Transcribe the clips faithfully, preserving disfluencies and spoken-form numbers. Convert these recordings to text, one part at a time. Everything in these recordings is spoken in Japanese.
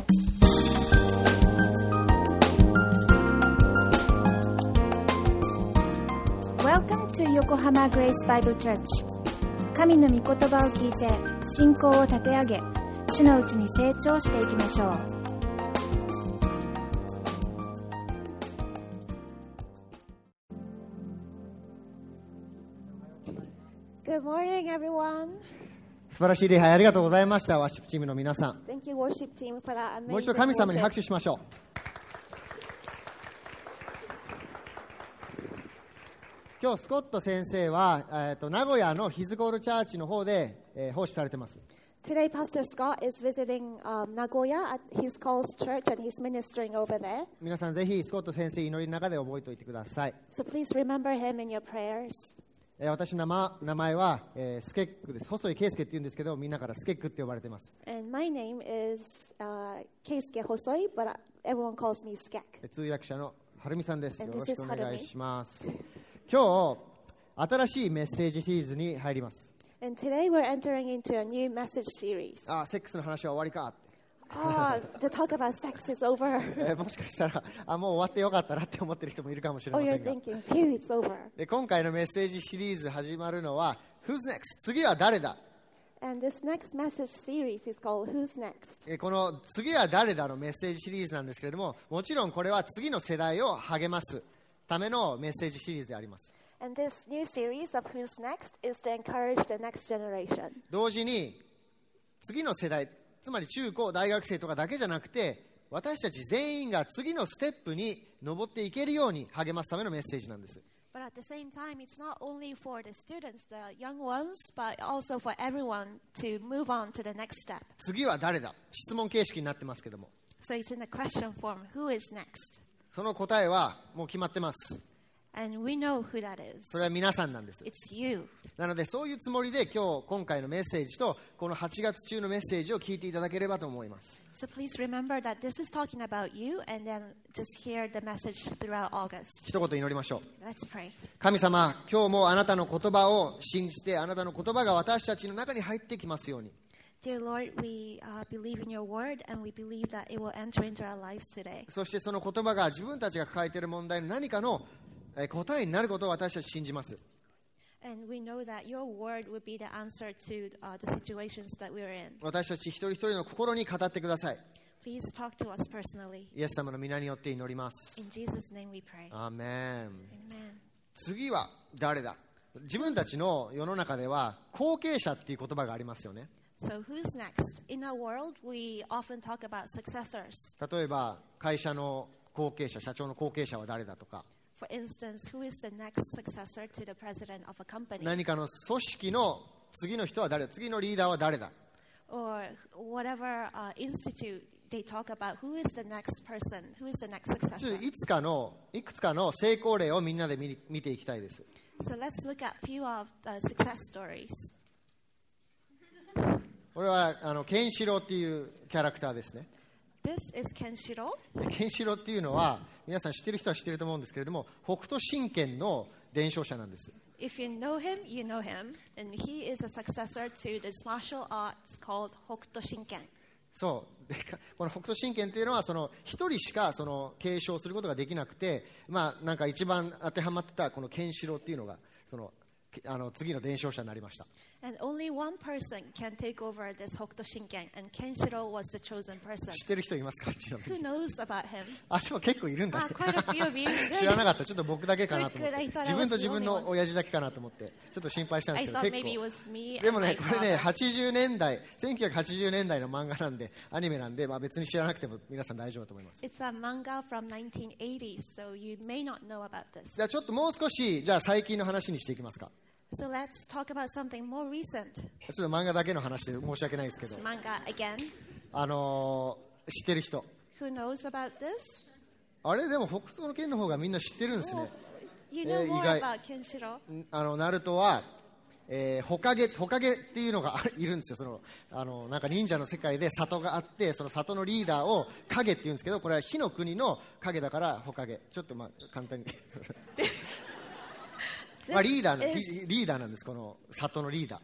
Welcome to Yokohama Grace Bible Church. 神の御言葉を聞いて信仰を立て上げ、主のうちに成長していきましょう。Good morning, everyone. 素晴らしい礼拝ありがとうございました。ワーシップチームの皆さん。 Thank you, worship team, for that amazing もう一度神様に worship. 拍手しましょう。今日スコット先生は、えー、と名古屋のヒズゴールチャーチの方で、えー、奉仕されています。 Today, Pastor Scott is visiting um, Nagoya at his call's church, and he's ministering over there. 皆さんぜひスコット先生祈りの中で覚えておいてください。 So please remember him in your prayers. えー、私の名前、名前は、えー、スケックです。細井圭介って言うんですけど、みんなからスケックって呼ばれています。 And my name is uh, Keisuke Hosoi, but everyone calls me Skek. えー、通訳者のはるみさんです。よ And ろ this しく is お願い Harumi. します。今日新しいメッセージシリーズに入ります。 And today we're entering into a new message series. あ、セックスの話は終わりかって。 Ah, the talk about sex is over. えーもしかしたらあもう終わってよかったなって思ってる人もいるかもしれ Oh, ませ you're んが、 thinking, phew, it's over. で今回のメッセージシリーズ始まるのは Who's next? 次は誰だ。 And this next message series is called Who's Next? えーこの次は誰だのメッセージシリーズなんですけれども、もちろんこれは次の世代を励ますためのメッセージシリーズであります。 And this new series of Who's Next is to encourage the next generation. 同時に次の世代、つまり中高大学生とかだけじゃなくて、私たち全員が次のステップに登っていけるように励ますためのメッセージなんです。 But at the same time, it's not only for the students, the young ones, but also for everyone to move on to the next step. 次は誰だ、質問形式になってますけども、 So it's in the question form, who is next? その答えはもう決まってます。 And we know who that is. それは皆さんなんです。 It's you. なのでそういうつもりで今日今回のメッセージとこのはちがつ中のメッセージを聞いていただければと思います。 So please remember that this is talking about you, and then just hear the message throughout August. 一言祈りましょう。 Let's pray. 神様、今日もあなたの言葉を信じて、あなたの言葉が私たちの中に入ってきますように。 Dear Lord, we uh, believe in your word, and we believe that it will enter into our lives today. そしてその言葉が自分たちが抱えている問題の何かのえー答えになることを私たち信じます。 And we know that your word will be the answer to uh, the situations that we're in. 私たち一人一人の心に語ってください。 Please talk to us personally. イエス様の皆によって祈ります。 In Jesus' name we pray. アーメン。 Amen. 次は誰だ。自分たちの世の中では後継者っていう言葉がありますよね。 So who's next? In our world, we often talk about successors. 例えば会社の後継者、社長の後継者は誰だとか、 For instance, who is the next successor to the president of a company? 何かの組織の次の人は誰だ、次のリーダーは誰だ。 Or whatever uh, institute they talk about, who is the next person? Who is the next ちょっ successor? といつかのいくつかの成功例をみんなで見見ていきたいです。 So let's look at a few of the success stories. これはあのケンシロウっていうキャラクターですね。 This is Kenshiro. ケンシロウっていうのは皆さん知ってる人は知ってると思うんですけれども、北斗神拳の伝承者なんです。 If you know him, you know him. And he is a successor to this martial arts called Hokuto Shinken. そうでこの北斗神拳っていうのはその一人しかその継承することができなくて、まあなんか一番当てはまってたこのケンシロウっていうのがそのあの次の伝承者になりました。 And only one person can take over this Hokuto Shinken, and Kenshiro was the chosen person. 知ってる人いますか？ちなみ Who に knows about him? あ、でも結構いるんだね。 Ah, quite a few of you. 知らなかった。ちょっと僕だけかなと思っ Good, good. I て、 thought I was 自分と the 自分 only の one. 親父だけかなと思ってちょっと心配したんで I すけど、 thought 結 maybe it 構 was me でも and ね、 my これね、 father. はちじゅうねんだい、せんきゅうひゃくはちじゅうねんだいの漫画なんで、アニメなんで、まあ、別に知らなくても皆さん大丈夫だと思います。 It's a manga from nineteen eighties, so you may not know about this. じゃあちょっともう少し、じゃあ最近の話にしていきますか。 So let's talk about something more recent. ちょっと漫画だけの話で申し訳ないですけど、 It's manga again. あのー、知ってる人。 Who knows about this? あれでも北斗の拳の方がみんな知ってるんですね。 You know Eh, more igai. about Kenshiro. あのナルトは、えー、ホカゲホカゲっていうのがいるんですよ。そのあのなんか忍者の世界で里があって、その里のリーダーを影っていうんですけど、これは火の国の影だからホカゲ。ちょっとまあ簡単にまあリーダーのリーダーなんです、この里のリーダー。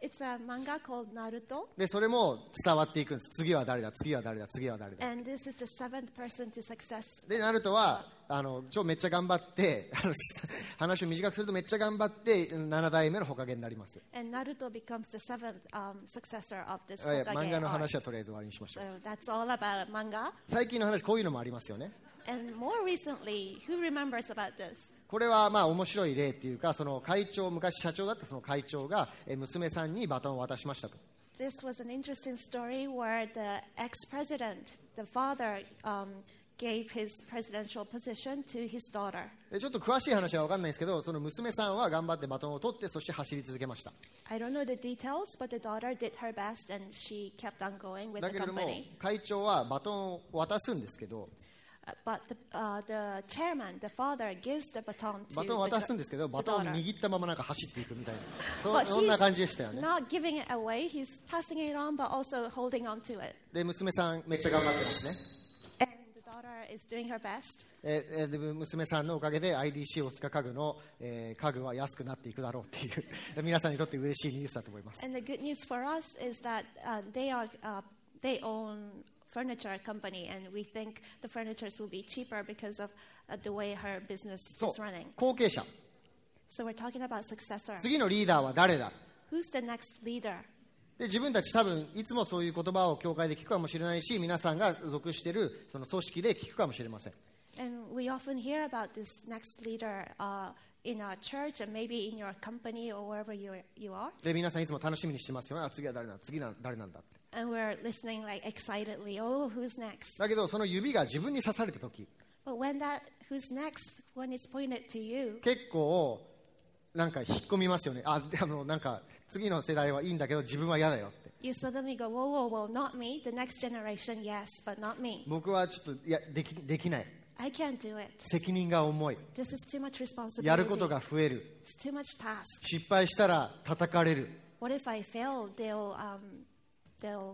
It's a manga called Naruto. でそれも伝わっていくんです。次は誰だ、次は誰だ、次は誰だ。 And this is the seventh person to success. でナルトはあの超めっちゃ頑張ってあの話を短くするとめっちゃ頑張ってなな代目のホカゲになります。 And Naruto becomes the seventh um, successor of this はい Hokage 漫画の arc. 話はとりあえず終わりにしましょう。 So that's all about manga. 最近の話こういうのもありますよね。 And more recently, who remembers about this? これはまあ面白い例っていうか、その会長、昔社長だったその会長がえ娘さんにバトンを渡しましたと。 This was an interesting story where the ex-president, the father, um, gave his presidential position to his daughter. でちょっと詳しい話は分かんないんですけど、その娘さんは頑張ってバトンを取って、そして走り続けました。 I don't know the details, but the daughter did her best and she kept on going with だ the けれども company. 会長はバトンを渡すんですけど、 Uh, But the, uh, the chairman, the father, gives the baton to バトンを the, 渡すんですけど、 the バトンを daughter. 握ったままなんか走っていくみたいな、 But そそんな he's 感じでしたよね。 not giving it away. He's passing it on, but also holding on to it. で娘さんめっちゃ頑張ってますね。 And the daughter is doing her best. えーえーで娘さんのおかげで アイディーシー 大塚家具の、えー家具は安くなっていくだろうっていう皆さんにとって嬉しいニュースだと思います。 And the good news for us is that uh, they are uh, they own furniture company, and we think the furnitures will be cheaper because of uh, the way her business そう is running. 後継者、 So we're talking about successor. 次のリーダーは誰だ。 Who's the next leader? で自分たち多分いつもそういう言葉を教会で聞くかもしれないし、皆さんが属しているその組織で聞くかもしれません。 And we often hear about this next leader uh, in our church and maybe in your company or wherever you you are. で皆さんいつも楽しみにしてますよね。あ次は誰なんだ、次は誰なんだって。 And we're listening like excitedly. Oh, who's next? だけどその指が自分に刺された時、 But when that who's next, when it's pointed to you, 結構なんか引っ込みますよね。あであのなんか次の世代はいいんだけど自分は嫌だよって。 you suddenly go, whoa, whoa, whoa, not me. The next generation, yes, but not me. 僕はちょっといやできできない。 I can't do it. 責任が重い。 This is too much responsibility. やることが増える。 It's too much task. 失敗したら叩かれる。 What if I fail? They'll um, they'll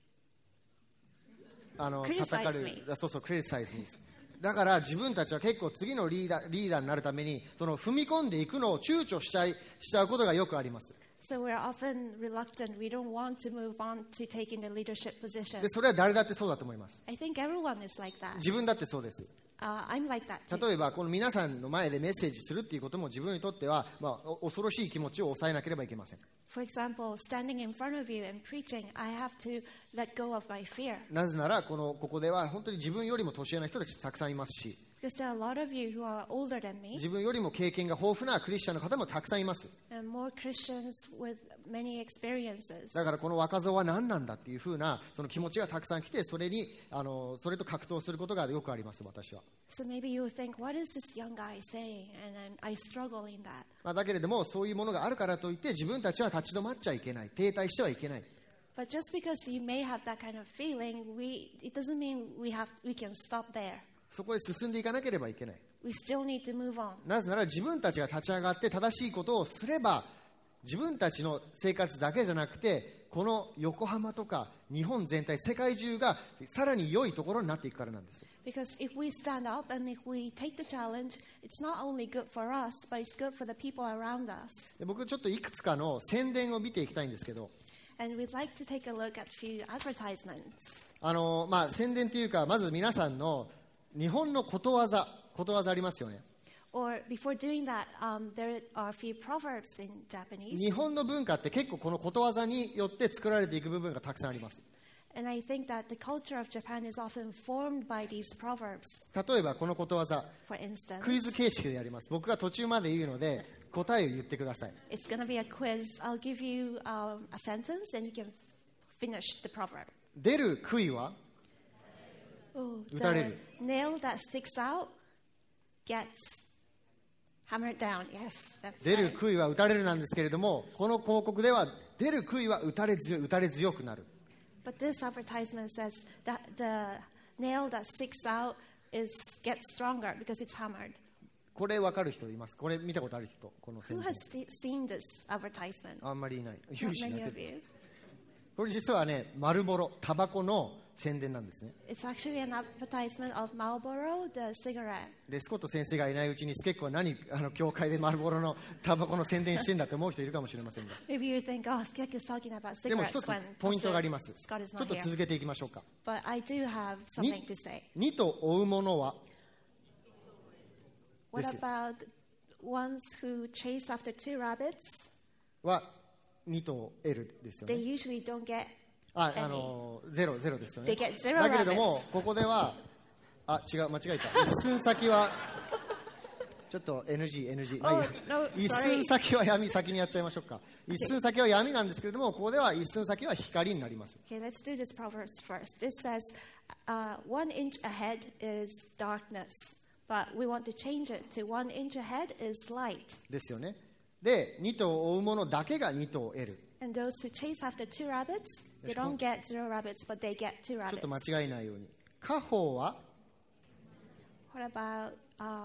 あの Criticize 叩かれる me。 そうそう、クリティサイズに。だから自分たちは結構次のリーダーリーダーになるためにその踏み込んでいくのを躊躇しちゃいしちゃうことがよくあります。 So we're often reluctant. We don't want to move on to taking the leadership position. でそれは誰だってそうだと思います。 I think everyone is like that. 自分だってそうです。 Uh, I'm like that too. 例えばこの皆さんの前でメッセージするっていうことも自分にとっては、まあ、お恐ろしい気持ちを抑えなければいけません。 For example, standing in front of you and preaching, I have to let go of my fear. なぜならこのここでは本当に自分よりも年上の人たちたくさんいますし、 Because there are a lot of you who are older than me, 自分よりも経験が豊富なクリスチャンの方もたくさんいます。 and more Christians with many experiences. だからこの若造は何なんだっていうふうなその気持ちがたくさん来て、それにあのそれと格闘することがよくあります。私は。 So maybe you think, what is this young guy saying? And I'm, I struggle in that. まあ、だけれどもそういうものがあるからといって自分たちは立ち止まっちゃいけない、停滞してはいけない。 But just because you may have that kind of feeling, we, it doesn't mean we, have, we can stop there. そこへ進んでいかなければいけない。 We still need to move on. なぜなら自分たちが立ち上がって正しいことをすれば、自分たちの生活だけじゃなくてこの横浜とか日本全体、世界中がさらに良いところになっていくからなんです。 Because if we stand up and if we take the challenge, it's not only good for us, but it's good for the people around us. で僕ちょっといくつかの宣伝を見ていきたいんですけど、 And we'd like to take a look at a few advertisements. あの、まあ、宣伝というかまず皆さんの日本のことわざことわざありますよね。 Or before doing that, um, there are a few proverbs in Japanese. 日本の文化って結構このことわざによって作られていく部分がたくさんあります。 And I think that the culture of Japan is often formed by these proverbs. 例えばこのことわざ For instance, クイズ形式でやります。僕が途中まで言うので答えを言ってください。 it's going to be a quiz. I'll give you um, a sentence and you can finish the proverb. 出る杭は Oh, 打たれる。 the nail that sticks out gets hammered down. Yes, that's 出る right. 杭は打たれるなんですけれども、この広告では出る杭は打たれ強い、打たれ強くなる。 But this advertisement says that the nail that sticks out is gets stronger because it's hammered. これ分かる人います？これ見たことある人？この宣 Who 伝 has se- seen this advertisement? あんまりいない。 Not 有志だ many け of で。 you. これ実はね、丸ボロ、タバコの宣伝なんですね。 It's actually an advertisement of Marlboro, the cigarette. でスコット先生がいないうちにスケックは何あの教会でマルボロのタバコの宣伝してんだって思う人いるかもしれませんが、 Maybe you think, oh, Skek is talking about でも cigarettes 一つ when ポイントがあります。 Scott is ちょっ not と here. 続けていきましょうか。 But I do have に something to say. にと追うものは What ですよ about ones who chase after two rabbits? はにと得るですよ They ね。 usually don't get あ、あのゼロゼロですよね。 They get zero だけれど rabbits. もここではあ違う間違えた。一寸先はちょっと エヌジーエヌジー、まあいいや Oh, no, 一 sorry. 寸先は闇、先にやっちゃいましょうか。一寸先は闇なんですけれども、ここでは一寸先は光になります。 Okay, let's do this Proverbs first. This says, uh, one inch ahead is darkness, but we want to change it to one inch ahead is light. ですよね。で、に頭を追うものだけがに頭を得る。 And those who chase after two rabbits, they don't get zero rabbits, but they get two ちょっと rabbits. 間違えないように。家宝は What about uh,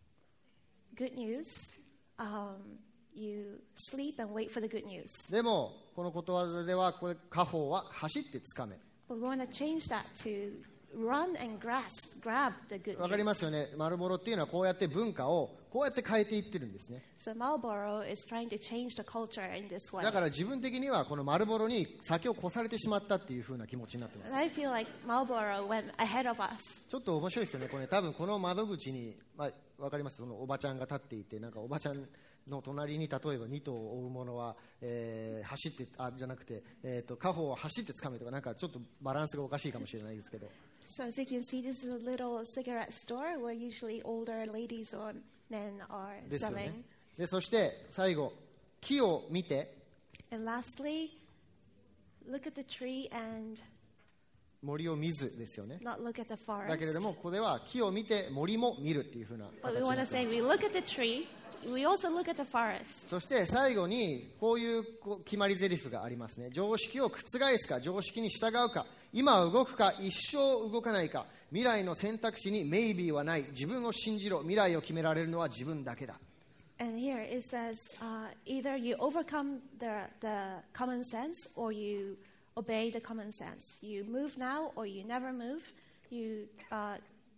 good news? Um, you sleep and wait for the good news. でも、このことわざでは、これ家宝は走ってつかめ。 But we want to change that to run and grasp, grab the good わかりま news. すよね。マルボロっていうのはこうやって文化をこうやって変えていってるんですね。 So Marlboro is trying to change the culture in this way. だから自分的にはこのマルボロに先を越されてしまったっていう風な気持ちになってま And す。 I feel like Marlboro went ahead of us. ちょっと面白いですよね。これ多分この窓口に、まあ、わかりますそのおばちゃんが立っていて、なんかおばちゃんの隣に例えばに頭を追うものは、えー走ってあじゃなくて、えー、と家宝を走ってつかめとか、なんかちょっとバランスがおかしいかもしれないですけど、 So as you can see, this is a little cigarette store where usually older ladies or men are ですよ selling. ね。でそして最後、木を見て And lastly, look at the tree and 森を見ずですよね。 not look at the だけれ forest. どもここでは木を見て森も見るっていう風な But 形 we にな want っ to てい say ます。 we look at the tree, we also look at the forest. そして最後にこういうこう決まり台詞がありますね。常識を覆すか、常識に従うか、今動くか、一生動かないか、未来の選択肢にメイビーはない。自分を信じろ。未来を決められるのは自分だけだ。 And here it says uh, either you overcome the, the common sense or you obey the common sense. You move now or you never move. You, uh,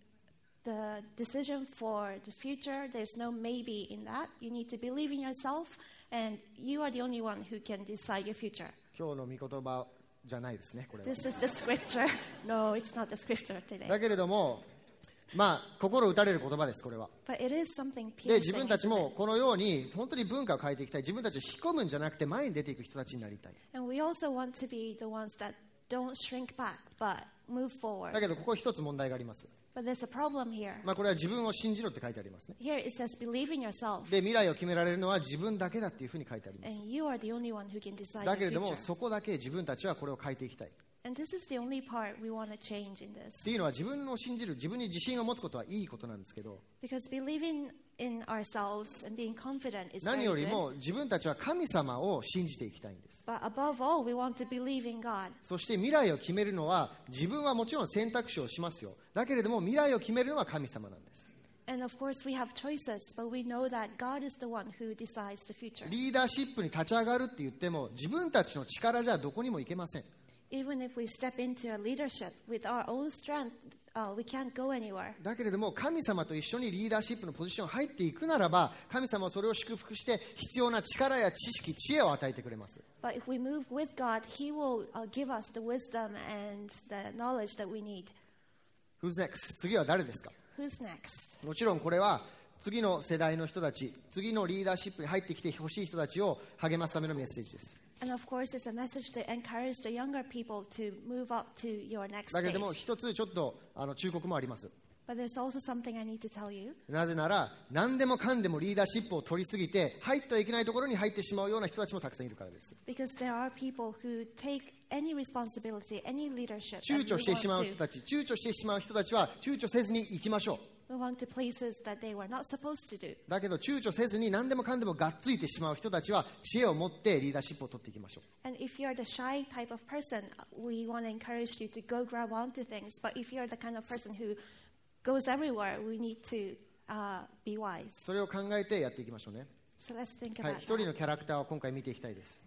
the decision for the future, there's no maybe in that. You need to believe in yourself, and you are the only one who can decide your future. 今日の御言葉じゃないですね、これは。 This is the scripture. No, it's not the scripture today. だけれども、まあ、心打たれる言葉です、これは。 But it is something で、 piercing. 自分たち isn't も it? このように本当に文化を変えていきたい。自分たちを引き込むんじゃなくて前に出ていく人たちになりたい。 And we also want to be the ones that don't shrink back, but move だ forward. けど、ここ一つ問題があります。 But there's a problem here. まあ、これは自分を信じろって書いてありますね。 Here it says, believe in yourself, で、未来を決められるのは自分だけだっていうふうに書いてあります。 and you are the only one who can decide だけ your れども、 future. そこだけ自分たちはこれを変えていきたい。っ And this is the only part we want to change in this. ていうのは自分を信じる、自分に自信を持つことはいいことなんですけど、 Because believing in ourselves and being confident is 何 very より good. も自分たちは神様を信じていきたいんです。 But above all, we want to believe in God. そして未来を決めるのは自分はもちろん選択肢をしますよ。だけれども未来を決めるのは神様なんです。 And of course, we have choices, but we know that God is the one who decides the future. リーダーシップに立ち上がるって言っても自分たちの力じゃどこにも行けません。 Even if we step into a leadership with our own strength, uh, we can't go anywhere. だけれども神様と一緒にリーダーシップのポジションに入っていくならば神様はそれを祝福して必要な力や知識、知恵を与えてくれます。 But if we move with God, He will uh, give us the wisdom and the knowledge that we need. Who's next? 次は誰ですか？ Who's next? もちろんこれは次の世代の人たち、次のリーダーシップに入ってきてほしい人たちを励ますためのメッセージです。 And of course, it's a message to encourage the younger people to move up to your next だけれ stage. ども一つちょっとあの忠告もあります。 But there's also something I need to tell you. なぜなら何でもかんでもリーダーシップを取りすぎて入ってはいけないところに入ってしまうような人たちもたくさんいるからです。 Because there are people who take any responsibility, any leadership, 躊 and 躇 move してしまう on 人 to, たち、躊躇してしまう人たちは躊躇せずに行きましょう。 move on to places that they were not supposed to do. だけど躊躇せずに何でもかんでもがっついてしまう人たちは知恵を持ってリーダーシップを取っていきましょう。 And if you're the shy type of person, we want to encourage you to go grab onto things. But if you're the kind of person who goes everywhere, we need to uh, be wise. それを考えてやっていきましょうね。 So let's think はい、 about 一人 that. のキャラクターを今回見ていきたいです。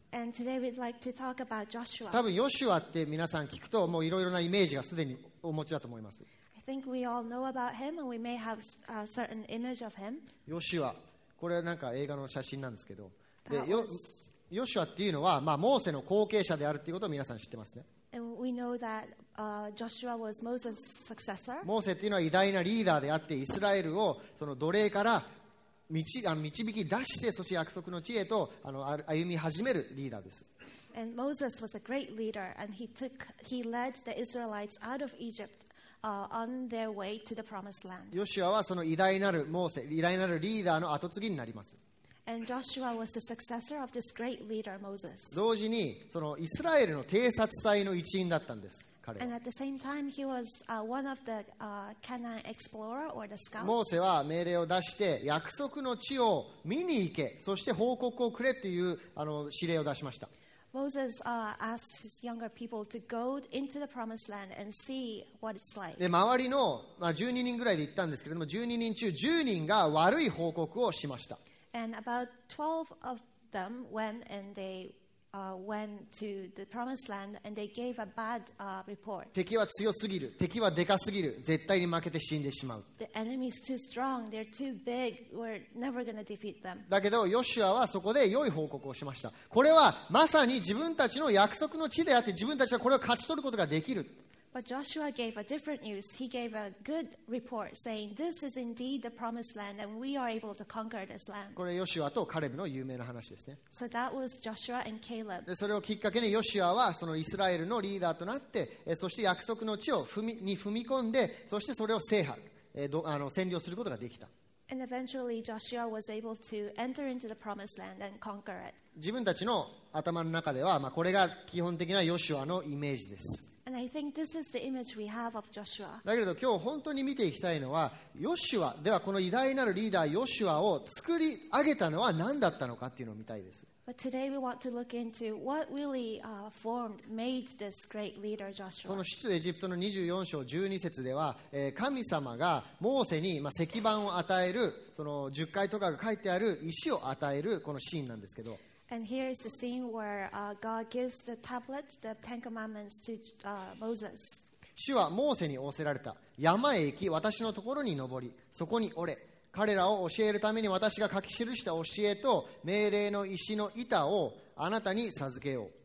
And today we'd like to talk about Joshua. 多分ヨシュアって皆さん聞くともういろいろなイメージがすでにお持ちだと思います。 I think we all know about him and we may have a certain image of him. ヨシュア、これはなんか映画の写真なんですけど、で That ヨ was- ヨシュアっていうのは、まあ、モーセの後継者であるということを皆さん知ってますね。 And we know that uh, Joshua was Moses' successor. モーセっていうのは偉大なリーダーであってイスラエルをその奴隷から導あの導き出して、そして約束の地へとあの歩歩み始めるリーダーです。 And Moses was a great leader, and he took he led the Israelites out of Egypt uh, on their way to the promised land. ヨシュアはその偉大なるモーセ、偉大なるリーダーの後継ぎになります。 And Joshua was the successor of this great leader, Moses. 同時にそのイスラエルの偵察隊の一員だったんです、彼 And は。 at the same time, he was uh, one of the uh, Canaan explorer or the モー scouts. セは命令を出して約束の地を見に行け、そして報告をくれっていうあの指令を出しました。 Moses uh, asked his younger people to go into the promised land and see what it's like. で周りの、まあ、じゅうににんぐらいで行ったんですけれども、じゅうににん中じゅうにんが悪い報告をしました。 And about twelve of them went and they uh, went to the promised land and they gave a bad uh, report. 敵は強すぎる、敵はでかすぎる、絶対に負けて死んでしまう。 The enemy's too strong, they're too big, we're never going to defeat them. だけどヨシュアはそこで良い報告をしました。これはまさに自分たちの約束の地であって、自分たちはこれを勝ち取ることができる。 But Joshua gave a different news. He gave a good report saying, this is indeed the promised land and we are able to conquer this land. これヨシュアとカレブの有名な話ですね。 So that was Joshua and Caleb. でそれをきっかけにヨシュアはそのイスラエルのリーダーとなって、えそして約束の地を踏みに踏み込んで、そしてそれを制覇、えどあの占領することができた。 And eventually Joshua was able to enter into the promised land and conquer it. 自分たちの頭の中では、まあ、これが基本的なヨシュアのイメージです。 And I think this is the image we have of Joshua. だけれど今日本当に見ていきたいのは、ヨシュアではこの偉大なるリーダーヨシュアを作り上げたのは何だったのかっていうのを見たいです。 But today we want to look into what really uh, formed, made this great leader こ Joshua. の出エジプトのにじゅうよん章じゅうに節では、えー神様がモーセに、まあ、石板を与える、そのじゅっかいとかが書いてある石を与えるこのシーンなんですけど、 And here is the scene where uh, God gives the tablet, the Ten Commandments, to uh, Moses. 主はモーセに仰せられた。山へ行き、私のところに登り、そこにおれ。彼らを教えるために私が書き記した教えと命令の石の板をあなたに授けよう。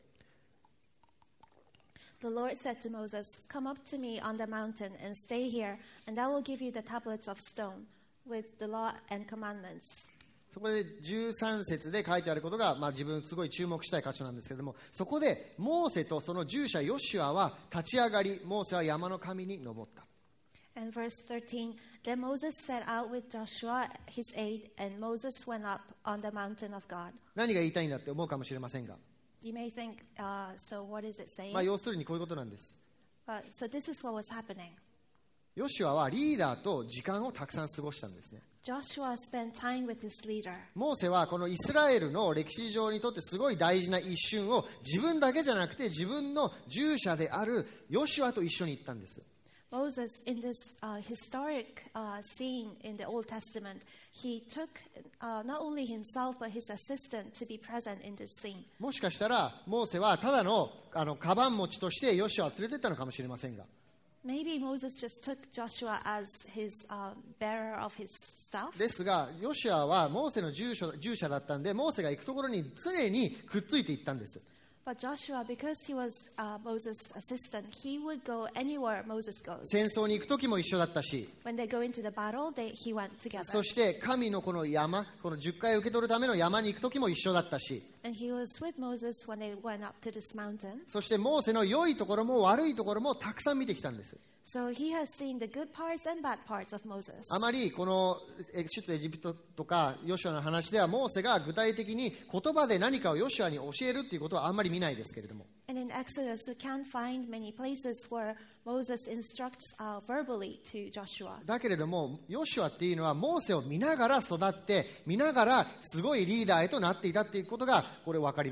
The Lord said to Moses, come up to me on the mountain and stay here, and I will give you the tablets of stone with the law and commandments. そこでじゅうさん節で書いてあることが、まあ、自分すごい注目したい箇所なんですけれども、そこでモーセとその従者ヨシュアは立ち上がり、モーセは山の神に登った。 And verse thirteen, then Moses set out with Joshua his aide, and Moses went up on the mountain of God. 何が言いたいんだって思うかもしれませんが、 You may think, uh, so what is it saying? まあ、要するにこういうことなんです。 Uh, so this is what was happening. ヨシュアはリーダーと時間をたくさん過ごしたんですね。 Joshua spent time with his leader. モーセはこのイスラエルの歴史上にとってすごい大事な一瞬を自分だけじゃなくて自分の従者であるヨシュアと一緒に行ったんです。 Moses, in this uh, historic uh, scene in the Old Testament, he took uh, not only himself but his assistant to be present in this scene. もしかしたらモーセはただのあのカバン持ちとしてヨシュアを連れてったのかもしれませんが、 Maybe Moses just took Joshua as his uh, bearer of his stuff. ですがヨシュアはモーセの従者従者だったんで、モーセが行くところに常にくっついていったんです。 But Joshua, because he was uh, Moses' assistant, he would go anywhere Moses goes. 戦争に行く時も一緒だったし、 When they go into the battle, they, he went together. そして神のこの山、このじゅっかい受け取るための山に行く時も一緒だったし、 And he was with Moses when they went up to this mountain. そしてモーセの良いところも悪いところもたくさん見てきたんです。 So he has seen the good parts and bad parts of Moses. あまりこの出エジプトとかヨシュアの話ではモーセが具体的に言葉で何かをヨシュアに教えるっていうことはあんまり見ないですけれども、 And in Exodus, you can't find many places where Moses instructs uh, verbally to Joshua. だけれどもヨシュアっていうのはモーセを見ながら育って、見ながらすごいリーダーへとなっていたっていうことがこれ分かります。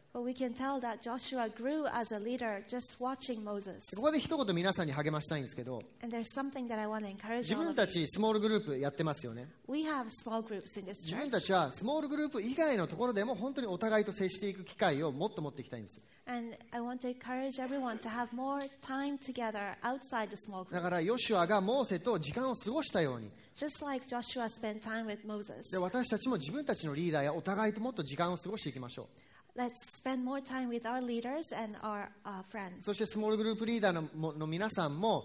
But we can tell that Joshua grew as a leader just watching Moses. ここで一言皆さんに励ましたいんですけど、 And there's something that I want to encourage 自 all 分 of た you. ちスモールグループやってますよね。 We have small groups in this 自分 church. たちはスモールグループ以外のところでも本当にお互いと接していく機会をもっと持っていきたいんです。 And I want to encourage everyone to have more time together outside the small だ group. からヨシュアがモーセと時間を過ごしたように、 Just like Joshua spent time with Moses. で私たちも自分たちのリーダーやお互いともっと時間を過ごしていきましょう。 Let's spend more time with our leaders and our uh, friends. そしてスモールグループリーダーのもの皆さんも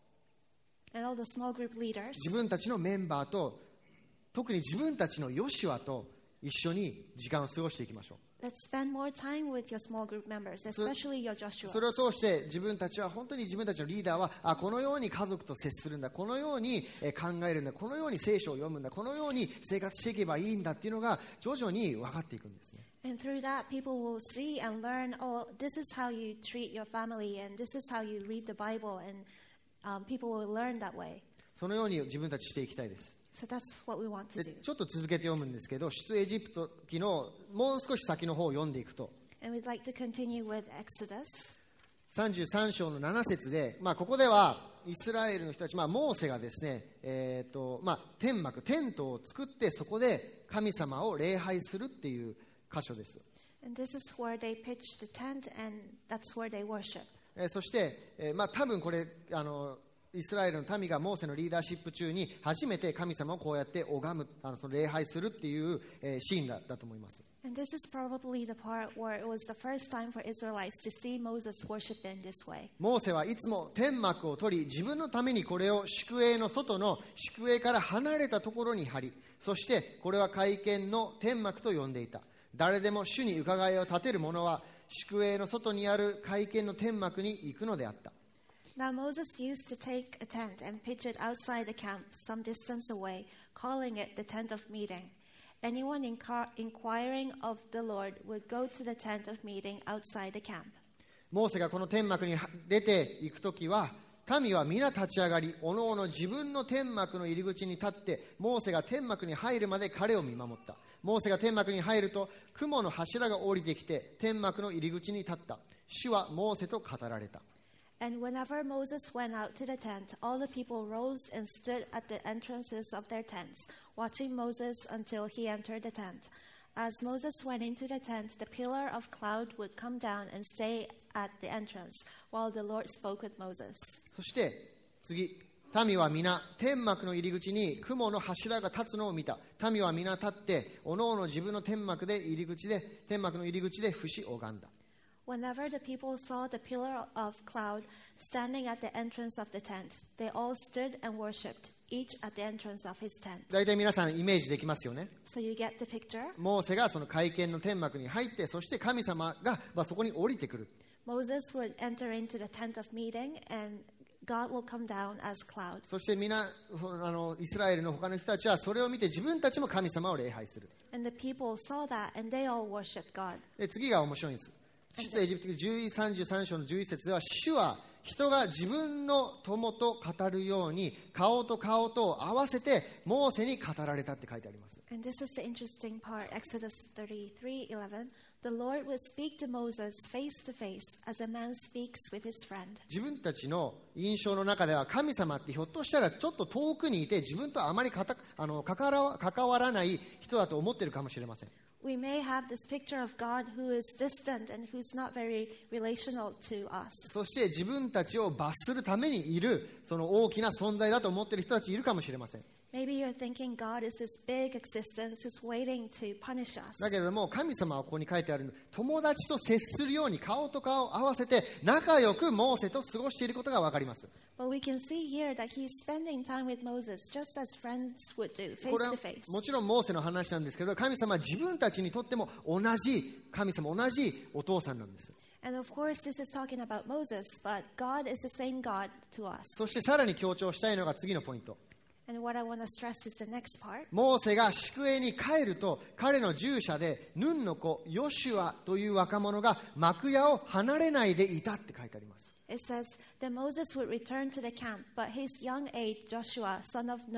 And all the small group leaders. 自分たちのメンバーと、特に自分たちのヨシュアと一緒に時間を過ごしていきましょう。 Let's spend more time with your small group members, especially your Joshua. それを通して自分たちは本当に自分たちのリーダーはあこのように家族と接するんだ、このようにえ考えるんだ、このように聖書を読むんだ、このように生活していけばいいんだっていうのが徐々に分かっていくんですね。 And through that, people will see and learn, oh, this is how you treat your family, and this is how you read the Bible, and um, people will learn that way. そのように自分たちしていきたいです。 So that's what we want to で do. ちょっと続けて読むんですけど、出エジプト記のもう少し先の方を読んでいくと、 And we'd like to continue with Exodus. さんじゅうさん章のなな節で、まあ、ここではイスラエルの人たち、まあ、モーセがですね、えーとまあ、天幕、テントを作ってそこで神様を礼拝するっていう箇所です。 And this is where they pitch the tent, and that's where they worship. えーそして、えーまあ、多分これあのイスラエルの民がモーセのリーダーシップ中に初めて神様をこうやって拝む、あのその礼拝するっていう、えーシーンだ、だと思います。 And this is probably the part where it was the first time for Israelites to see Moses worship in this way. モーセはいつも天幕を取り、自分のためにこれを宿営の外の宿営から離れたところに張り、そしてこれは会見の天幕と呼んでいた。誰でも主に伺いを立てる者は宿営の外にある会見の天幕に行くのであった。 Now Moses used to take a tent and pitch it outside the camp some distance away, calling it the tent of meeting. Anyone inquir- inquiring of the Lord would go to the tent of meeting outside the camp. モーセがこの天幕に出ていくときは、民は皆立ち上がり、おのおの自分の天幕の入り口に立って、モーセが天幕に入るまで彼を見守った。モーセが天幕に入ると、雲の柱が降りてきて、天幕の入り口に立った。主はモーセと語られた。 And whenever Moses went out to the tent, all the people rose and stood at the entrances of their tents, watching Moses until he entered the tent. As Moses went into the tent, the pillar of cloud would come down and stay at the entrance, while the Lord spoke with Moses. そして次、民は皆天幕の入り口に雲の柱が立つのを見た。民は皆立って、おのおの自分の天幕で入り口で天幕の入り口で伏し拝んだ。 Whenever the people saw the pillar of cloud standing at the entrance of the tent, they all stood and worshipped, each at the entrance of his tent. 大体皆さんイメージできますよね。 So you get the picture. モーセがその会見の天幕に入って、そして神様が、まあ、そこに降りてくる。 Moses would enter into the tent of meeting, and God will come down as cloud. そして皆あのイスラエルの他の人たちはそれを見て自分たちも神様を礼拝する。 And the people saw that, and they all worshipped God. で次が面白いんです。出エジプト記さんじゅうさん章のじゅういち節では、主は人が自分の友と語るように顔と顔とを合わせてモーセに語られたって書いてあります。 And this is the interesting part, Exodus thirty-three eleven. The Lord would speak to Moses face to face as a man speaks with his friend. 自分たちの印象の中では神様ってひょっとしたらちょっと遠くにいて自分とあまりかたあの関わら関わらない人だと思っているかもしれません。 We may have this picture of God who is distant and who's not very relational to us. そして自分たちを罰するためにいるその大きな存在だと思っている人たちいるかもしれません。 Maybe you're thinking God is this big existence who's waiting to punish us. だけれども神様はここに書いてある友達と接するように顔と顔を合わせて仲良くモーセと過ごしていることが分かります。 But we can see here that he's spending time with Moses just as friends would do, これ face は to face. もちろんモーセの話なんですけど、神様は自分たちにとっても同じ神様同じお父さんなんです。 And of course, this is talking about Moses, but God is the same God to us. そしてさらに強調したいのが次のポイント。 And what I want to stress is the next part. モーセが宿営に帰ると彼の従者でヌンの子ヨシュアという若者が幕屋を離れないでいたって書いてあります。 It says that Moses would return to the camp, but his young aide, Joshua, son of Nun,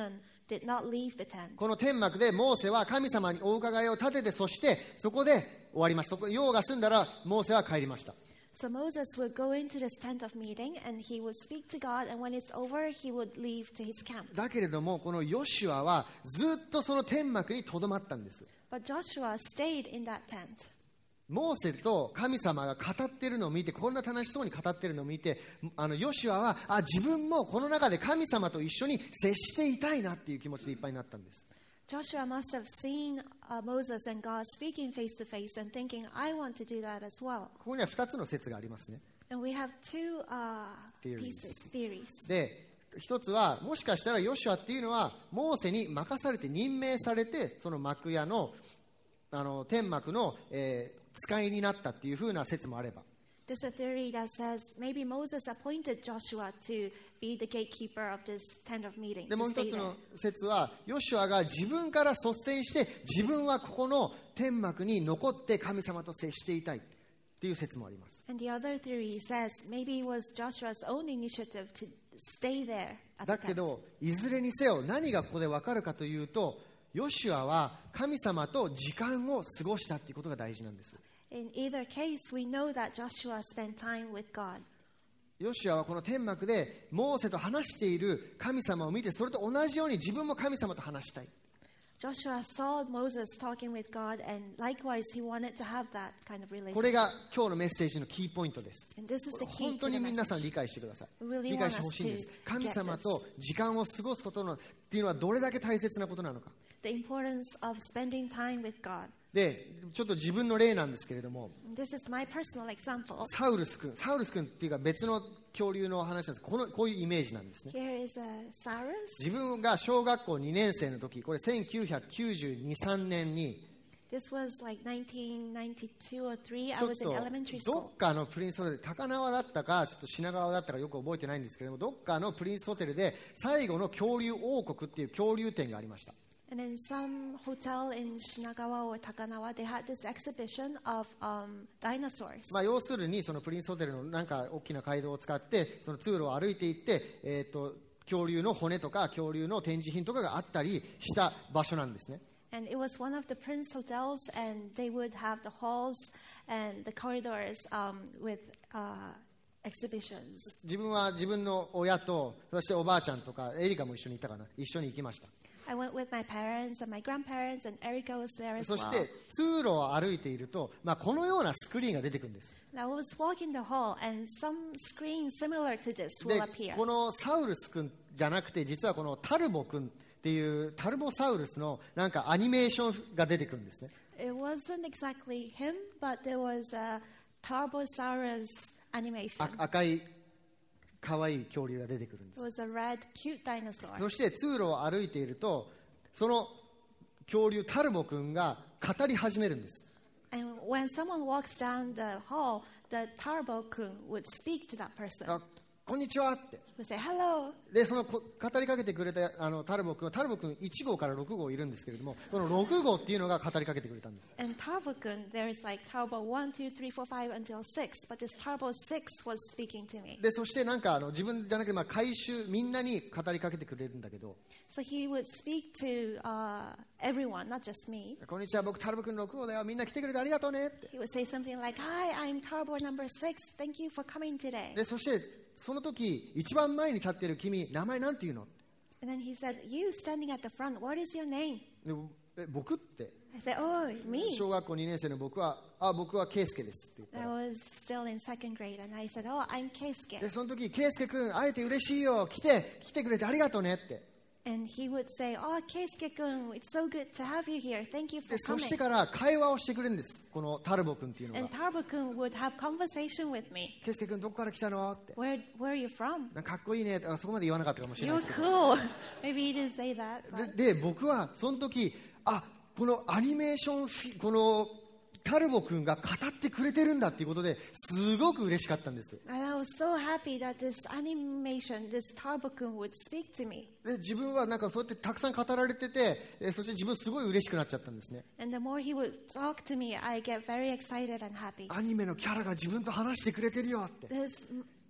did not leave the tent. この天幕でモーセは神様にお伺いを立てて、そしてそこで終わりました。用が済んだらモーセは帰りました。 So Moses would go into this tent of meeting and he would speak to God, and when it's over, he would leave to his camp. だけれどもこのヨシュアはずっとその天幕にとどまったんです。 But Joshua stayed in that tent. モーセと神様が語っているのを見て、こんな楽しそうに語っているのを見て、あのヨシュアはあ自分もこの中で神様と一緒に接していたいなっていう気持ちでいっぱいになったんです。 Joshua must have seen uh, Moses and God speaking face to face and thinking, I want to do that as well. ここにはふたつの説がありますね。 And we have two uh, Theories. pieces, theories. で、一つはもしかしたらヨシュアっていうのはモーセに任されて任命されて、その幕屋のあの天幕の、えー、使いになったっていう風な説もあれば。 There's a theory that says maybe Moses appointed Joshua to be the gatekeeper of this tent of meeting. でもう to 一 stay つ there. の説はヨシュアが自分から率先して自分はここの天幕に残って神様と接していたいっていう説もあります。 And the other theory says maybe it was Joshua's own initiative to stay there at だ the け tent. どいずれにせよ何がここで分かるかというと、ヨシュアは神様と時間を過ごしたっていうことが大事なんです。 In either case, we know that Joshua spent time with God. ヨシュアはこの天幕でモーセと話している神様を見て、それと同じように自分も神様と話したい。 Joshua saw Moses talking with God, and likewise he wanted to have that kind of relationship. これが今日のメッセージのキーポイントです。 And this is the 本 key 当 to に the 皆さん message. 理解してください。 We really 理 want 解して us ほしいんです。 to 神 get 様 this. と時間を過ごすことのっていうのはどれだけ大切なことなのか。 The importance of spending time with God. で、ちょっと自分の例なんですけれども、 This is my personal example. サウルス君、サウルス君っていうか別の恐竜の話なんです。このこういうイメージなんですね。 Here is a Cyrus. 自分が小学校にねん生の時、これせんきゅうひゃくきゅうじゅうに、さんねんに This was like nineteen ninety-two or three. ち I ょっ was in と elementary ど school. っかのプリンスホテル、高輪だったかちょっと品川だったかよく覚えてないんですけども、どっかのプリンスホテルで最後の恐竜王国っていう恐竜展がありました。 And in some hotel in Shinagawa or Takanawa, they had this exhibition of um, dinosaurs. まあ、要するにそのプリンスホテルのなんか大きな街道を使ってその通路を歩いていって、えー、と恐竜の骨とか恐竜の展示品とかがあったりした場所なんですね。 And it was one of the Prince hotels, and they would have the halls and the corridors um, with uh, exhibitions. 自分は自分の親とそしておばあちゃんとかエリカも一緒にいたかな、一緒に行きました。 I went with my parents and my grandparents, and Erica was there as そ well. して通路を歩いていると、まあ、このようなスクリーンが出てくるんです。 And I was walking the hall, and some screen similar to this で will appear. このサウルス君じゃなくて実はこのタルボ君っていうタルボサウルスのなんかアニメーションが出てくるんですね。 It wasn't exactly him, but there was a Tarbosaurus あ animation. 赤い可愛い恐竜が出てくるんで It す。 was a red, cute dinosaur. そして通路を歩いているとその恐竜タルボ君が語り始めるんです。 And when someone walks down the hall, the Tarbo-kun would speak to that person. あ、こんにちはって。 He would say, hello. でそのこ語りかけてくれたあのタルボ君はタルボ君いち号からろく号いるんですけれども、このろく号っていうのが語りかけてくれたんです。 And Tarbo-kun, there is like Tarbo one, two, three, four, five until six, but this Tarbo six was speaking to me. でそしてなんかあの自分じゃなくてまあ回収みんなに語りかけてくれるんだけど、 So he would speak to uh, everyone, not just me. こんにちは僕タルボ君ろく号だよみんな来てくれてありがとうねって。 He would say something like, hi, I'm Tarbo number six. Thank you for coming today. でそしてその時一番前に立っている君名前なんて言うの？ And then he said, you standing at the front, what is your name? でえ僕って I said, oh, me. 小学校にねん生の僕はあ僕はケイスケですって言った I ら、 was still in second grade, and I said, oh, I'm Keisuke. でその時ケイスケ君会えて嬉しいよ来て来てくれてありがとうねって。 And he would say, oh, Keisuke-kun, it's so good to have you here. Thank you で for そ coming. してから会話をしてくれるんです、このタルボ君っていうの And が。 Tarbo-kun would have conversation with me. ケイスケ君どこから来たのって Where, where are you from? なんかかっこいいねあそこまで言わなかったかもしれない You're ですけど、 cool. Maybe he didn't say that. But でで僕はその時あこのアニメーションフィこのタルボ君が語ってくれてるんだっていうことですごく嬉しかったんです。 And I was so happy that this animation, this Tarbo-kun would speak to me. で自分はなんかそうやってたくさん語られてて、えーそして自分すごい嬉しくなっちゃったんですね。 And the more he would talk to me, I get very excited and happy. アニメのキャラが自分と話してくれてるよって。 This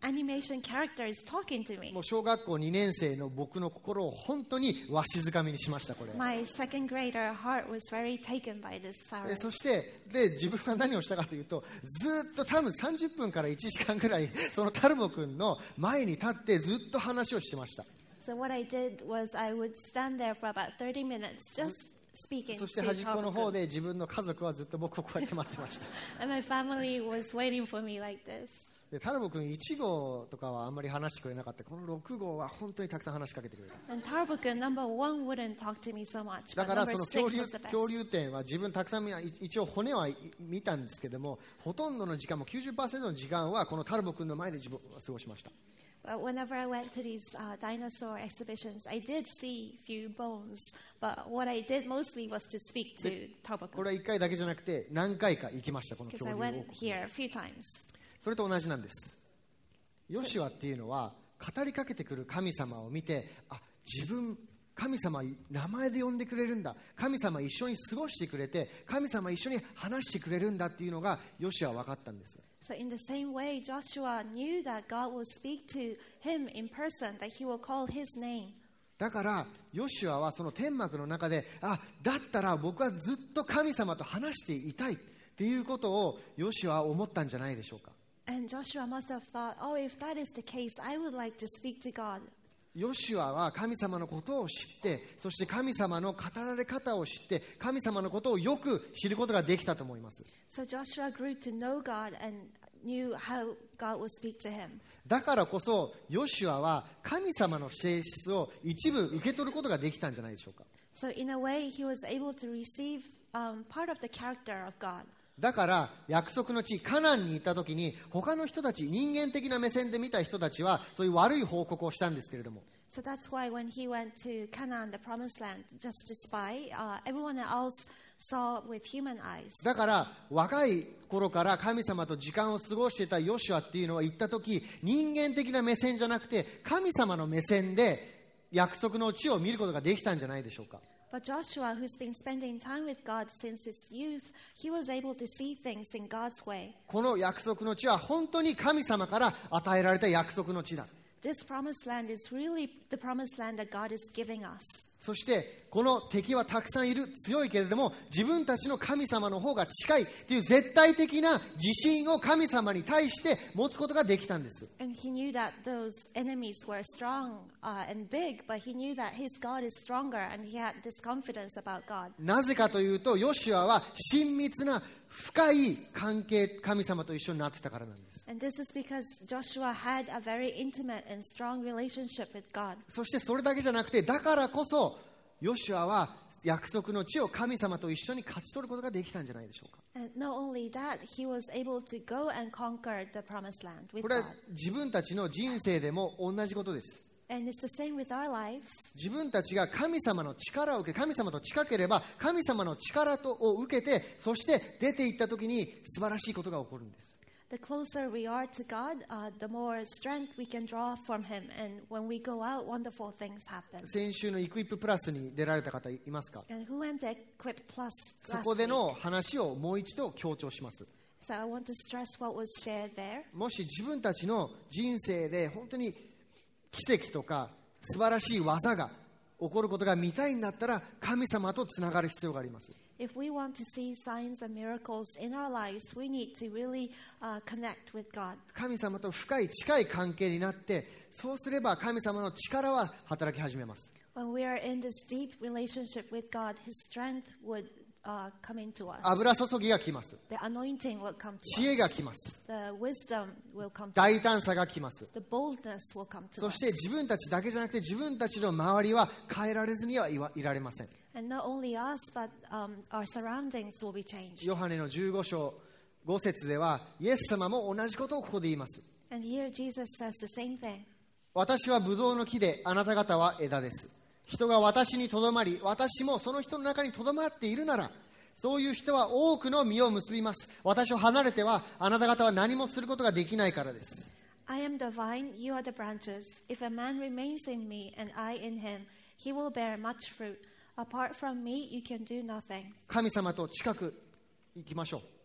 animation character is talking to me. もう小学校にねん生の僕の心を本当にわしづかみにしました。これ My second grader heart was very taken by this で siren. そしてで自分は何をしたかというと、ずっと多分さんじゅっぷんからいちじかんぐらいそのタルボ君の前に立ってずっと話をしてました。 So what I did was I would stand there for about thirty minutes just speaking そ to して端っこの方 Tarbukun. で自分の家族はずっと僕をこうやって待ってました。 And my family was waiting for me like this. でタルボ君いち号とかはあんまり話してくれなかった。このろく号は本当にたくさん話しかけてくれた。 And Tarbukun, number one, wouldn't talk to me so much. だ But から number その恐 six 竜 was the best. 恐竜展は自分たくさん見一応骨は見たんですけども、ほとんどの時間も きゅうじゅっパーセント の時間はこのタルボ君の前で自分は過ごしました。 But whenever I went to these uh, dinosaur exhibitions, I did see few bones. But what I did mostly was to speak to こ Tarbukun れはいっかいだけじゃなくて何回か行きました、この because 恐 I 竜王 went 国。 here a few times. それと同じなんです。ヨシュアっていうのは語りかけてくる神様を見て、あ、自分神様名前で呼んでくれるんだ、神様一緒に過ごしてくれて神様一緒に話してくれるんだっていうのがヨシュアは分かったんです。 So in the same way, Joshua knew that God will speak to him in person, that he will call his name. だからヨシュアはその天幕の中で、あ、だったら僕はずっと神様と話していたいっていうことをヨシュアは思ったんじゃないでしょうか。 And Joshua must have thought, oh, if that is the case, I would like to speak to God. ヨシュアは神様のことを知って、そして神様の語られ方を知って、神様のことをよく知ることができたと思います。 So Joshua grew to know God and knew how God would speak to him. だからこそヨシュアは神様の性質を一部受け取ることができたんじゃないでしょうか。 So in a way, he was able to receive um, part of the character of God. だから約束の地カナンに行った時に他の人たち、人間的な目線で見た人たちはそういう悪い報告をしたんですけれども、 So that's why when he went to Canaan, the promised land, just to spy, uh, everyone else saw with human eyes. だから若い頃から神様と時間を過ごしていたヨシュアっていうのは行った時、人間的な目線じゃなくて神様の目線で約束の地を見ることができたんじゃないでしょうか。 But Joshua, who's been spending time with God since his youth, he was able to see things in God's way. この約束の地は本当に神様から与えられた約束の地だ。 This promised land is really the promised land that God is giving us. そしてこの敵はたくさんいる、強いけれども自分たちの神様の方が近いという絶対的な自信を神様に対して持つことができたんです。 And he knew that those enemies were strong uh, and big, but he knew that his God is stronger, and he had this confidence about God. なぜかというとヨシュアは親密な深い関係、神様と一緒になってたからなんです。 And this is because Joshua had a very intimate and strong relationship with God. そしてそれだけじゃなくて、だからこそヨシュアは約束の地を神様と一緒に勝ち取ることができたんじゃないでしょうか。 And not only that, he was able to go and conquer the promised land with これは God. 自分たちの人生でも同じことです。 And it's the same with our lives. 自分たちが神様の力を受け、神様と近ければ神様の力とを受けて、そして出て行った時に素晴らしいことが起こるんです。 The closer we are to God, uh, the more strength we can draw from Him. And when we go out, wonderful things happen. 先週のイクイッププラスに出られた方いますか。 And who went to Equip Plus そ last こで week? の話をもう一度強調します。 So I want to stress what was shared there. もし自分たちの人生で本当に奇跡とか素晴らしい技が起こることが見たいんだったら神様とつながる必要があります。 If we want to see signs and miracles in our lives, we need to really uh, connect with God. 神様と深い近い関係になって、そうすれば神様の力は働き始めます。 When we are in this deep relationship with God, His strength would uh, come into us. 油注ぎが来ます。 The anointing will come to 知恵 us. が来ます。 The wisdom will come to 大 us. 胆さが来ます。 The boldness will come to そ us. して自分たちだけじゃなくて自分たちの周りは変えられずにはいわいられません。 And not only us, but um, our surroundings will be changed. ヨハネのじゅうご章ご節ではイエス様も同じことをここで言います。 And here Jesus says the same thing. 私はブドウの木であなた方は枝です。人が私にとどまり、私もその人の中にとどまっているなら、そういう人は多くの実を結びます。私を離れてはあなた方は何もすることができないからです。 I am the vine, you are the branches. If a man remains in me and I in him, he will bear much fruit. Apart from me, you can do nothing. 神様と近く行きましょう。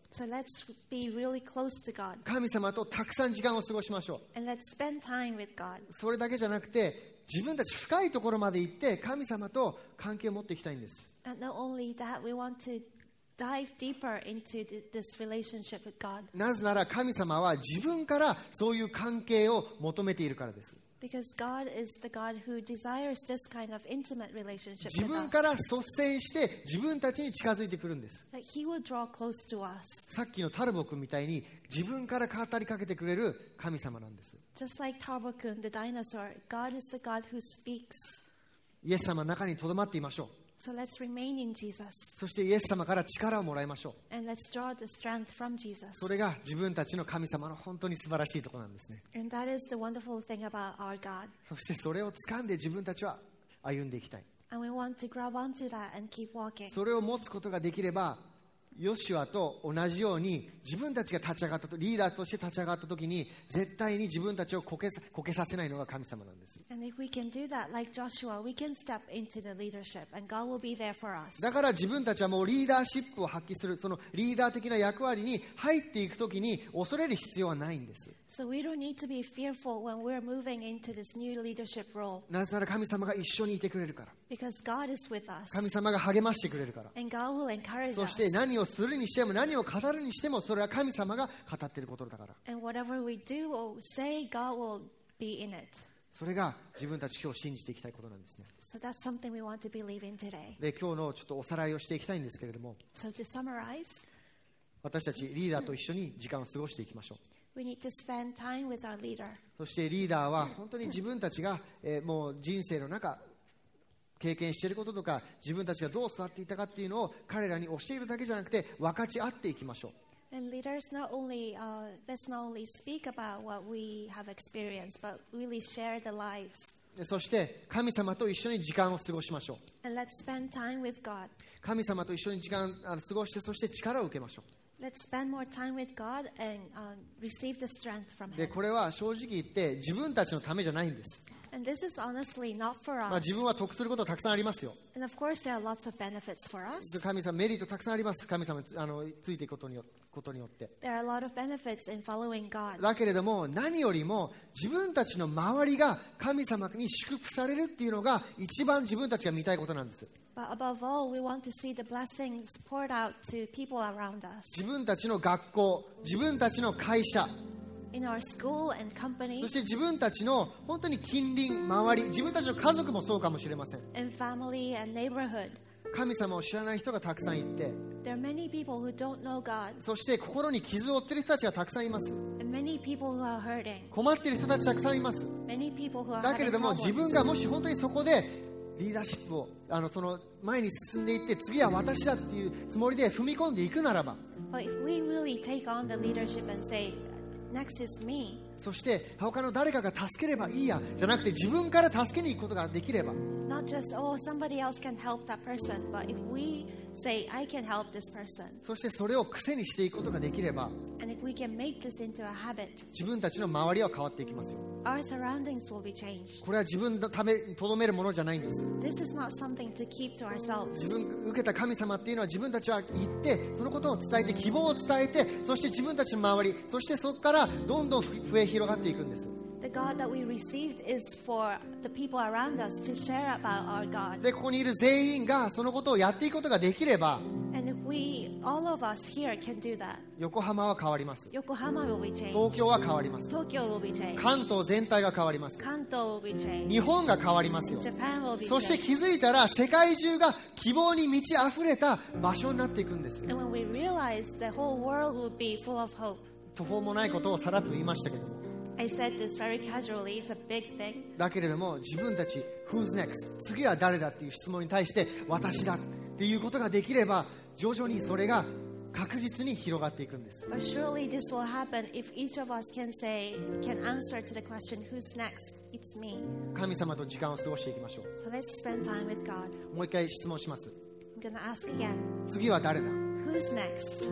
So let's be really close to God. 神様とたくさん時間を過ごしましょう。 And let's spend time with God. それだけじゃなくて、自分たち深いところまで行って神様と関係を持っていきたいんです。 And not only that, we want to dive deeper into the, this relationship with God. なぜなら神様は自分からそういう関係を求めているからです。 Because God is the God who desires this kind of intimate relationship 自 with 分から us. 率先して自分たちに近づいてくるんです。 That He will draw close to us. さっきのタルボ君みたいに自分から語りかけてくれる神様なんです。 Just like Tarbokun, the dinosaur, God is the God who speaks. イエス様の中にとどまっていましょう。 So let's remain in Jesus. そしてイエス様から力をもらいましょう。 And let's draw the strength from Jesus. それが自分たちの神様の本当に素晴らしいところなんですね。 And that is the wonderful thing about our God. そしてそれを掴んで自分たちは歩んでいきたい。 And we want to grab onto that and keep walking. それを持つことができれば、ヨシュアと同じように自分たちが立ち上がったと、リーダーとして立ち上がった時に絶対に自分たちをこけさ、こけさせないのが神様なんです。 And if we can do that like Joshua, we can step into the leadership and God will be there for us. だから自分たちはもうリーダーシップを発揮する、そのリーダー的な役割に入っていく時に恐れる必要はないんです。 So we don't need to be fearful when we're moving into this new leadership role. なぜなら神様が一緒にいてくれるから。 Because God is with us. 神様が励ましてくれるから。 And God will encourage そ us. して何をするにしても何を語るにしてもそれは神様が語っていることだから。 And whatever we do or say, God will be in it. それが自分たち今日信じていきたいことなんですね。 So that's something we want to believe in today. で、今日のちょっとおさらいをしていきたいんですけれども、 So to summarize, 私たちリーダーと一緒に時間を過ごしていきましょう。 we need to spend time with our leader. そしてリーダーは本当に自分たちが、えーもう人生の中経験していることとか自分たちがどう育っていたかっていうのを彼らに教えるだけじゃなくて分かち合っていきましょう。 And leaders not only, uh, let's not only speak about what we have experienced, but really share the lives. そして神様と一緒に時間を過ごしましょう。 And let's spend time with God. 神様と一緒に時間あの過ごしてそして力を受けましょ Let's spend more time with God and um, receive the strength from う。で Him. これは正直言って自分たちのためじゃないんです。 And this is honestly not for まあ、 us. 自分は得することたくさんありますよ。 And of course, there are lots of benefits for us. 神様メリットたくさんあります。神様にあのついていくことによことによって。 There are a lot of benefits in following God. だけれども何よりも自分たちの周りが神様に祝福されるっていうのが一番自分たちが見たいことなんです。 But above all, we want to see the blessings poured out to people around us. 自分たちの学校、自分たちの会社、 In our school and company, そして自分たちの本当に近隣、周り、自分たちの家族もそうかもしれません。 in family and neighborhood. 神様を知らない人がたくさんいて、 There are many people who don't know God, そして心に傷を負っている人たちがたくさんいます。 and many people who are hurting, 困っている人たちたくさんいます。 many people who are だけれ having ども自 problems. 分がもし本当にそこでリーダーシップをあのその前に進んでいって次は私だっていうつもりで踏み込んでいくならば、 But if we really take on the leadership and say, next is me, そして他の誰かが助ければいいやじゃなくて自分から助けに行くことができれば、 not just, oh, somebody else can help that person, but if we say, I can help this person, そしてそれを癖にしていくことができれば、 and if we can make this into a habit, 自分たちの周りは変わっていきますよ。 our surroundings will be changed. これは自分のためにとどめるものじゃないんです。 This is not something to keep to ourselves. 自分受けた神様っていうのは自分たちは行ってそのことを伝えて希望を伝えて、そして自分たちの周り、そしてそこからどんどん増え広がっていくんです。 The God that we received is for the people around us to share about our God. でここにいる全員がそのことをやっていくことができれば、 And if we, all of us here can do that, 横浜は変わります。 Yokohama will be 東 changed. 京は変わります。 Tokyo will be changed. 関東全体が変わります。 Kanto will be changed. 日本が変わりますよ。 Japan will be そして changed. 気づいたら世界中が希望に満ち溢れた場所になっていくんです。 And when we realize the whole world will be full of hope. 途方もないことをさらっと言いましたけども、 I said this very casually. It's a big thing. だけれども自分たち Who's next? 次は誰だっていう質問に対して私だっていうことができれば、徐々にそれが確実に広がっていくんです。 But surely this will happen if each of us can say, can answer to the question, who's next? It's me. 神様と時間を過ごしていきましょ So let's spend time with God. う。もう一回質問します。 I'm going to ask again. 次は誰だ？ Who's next?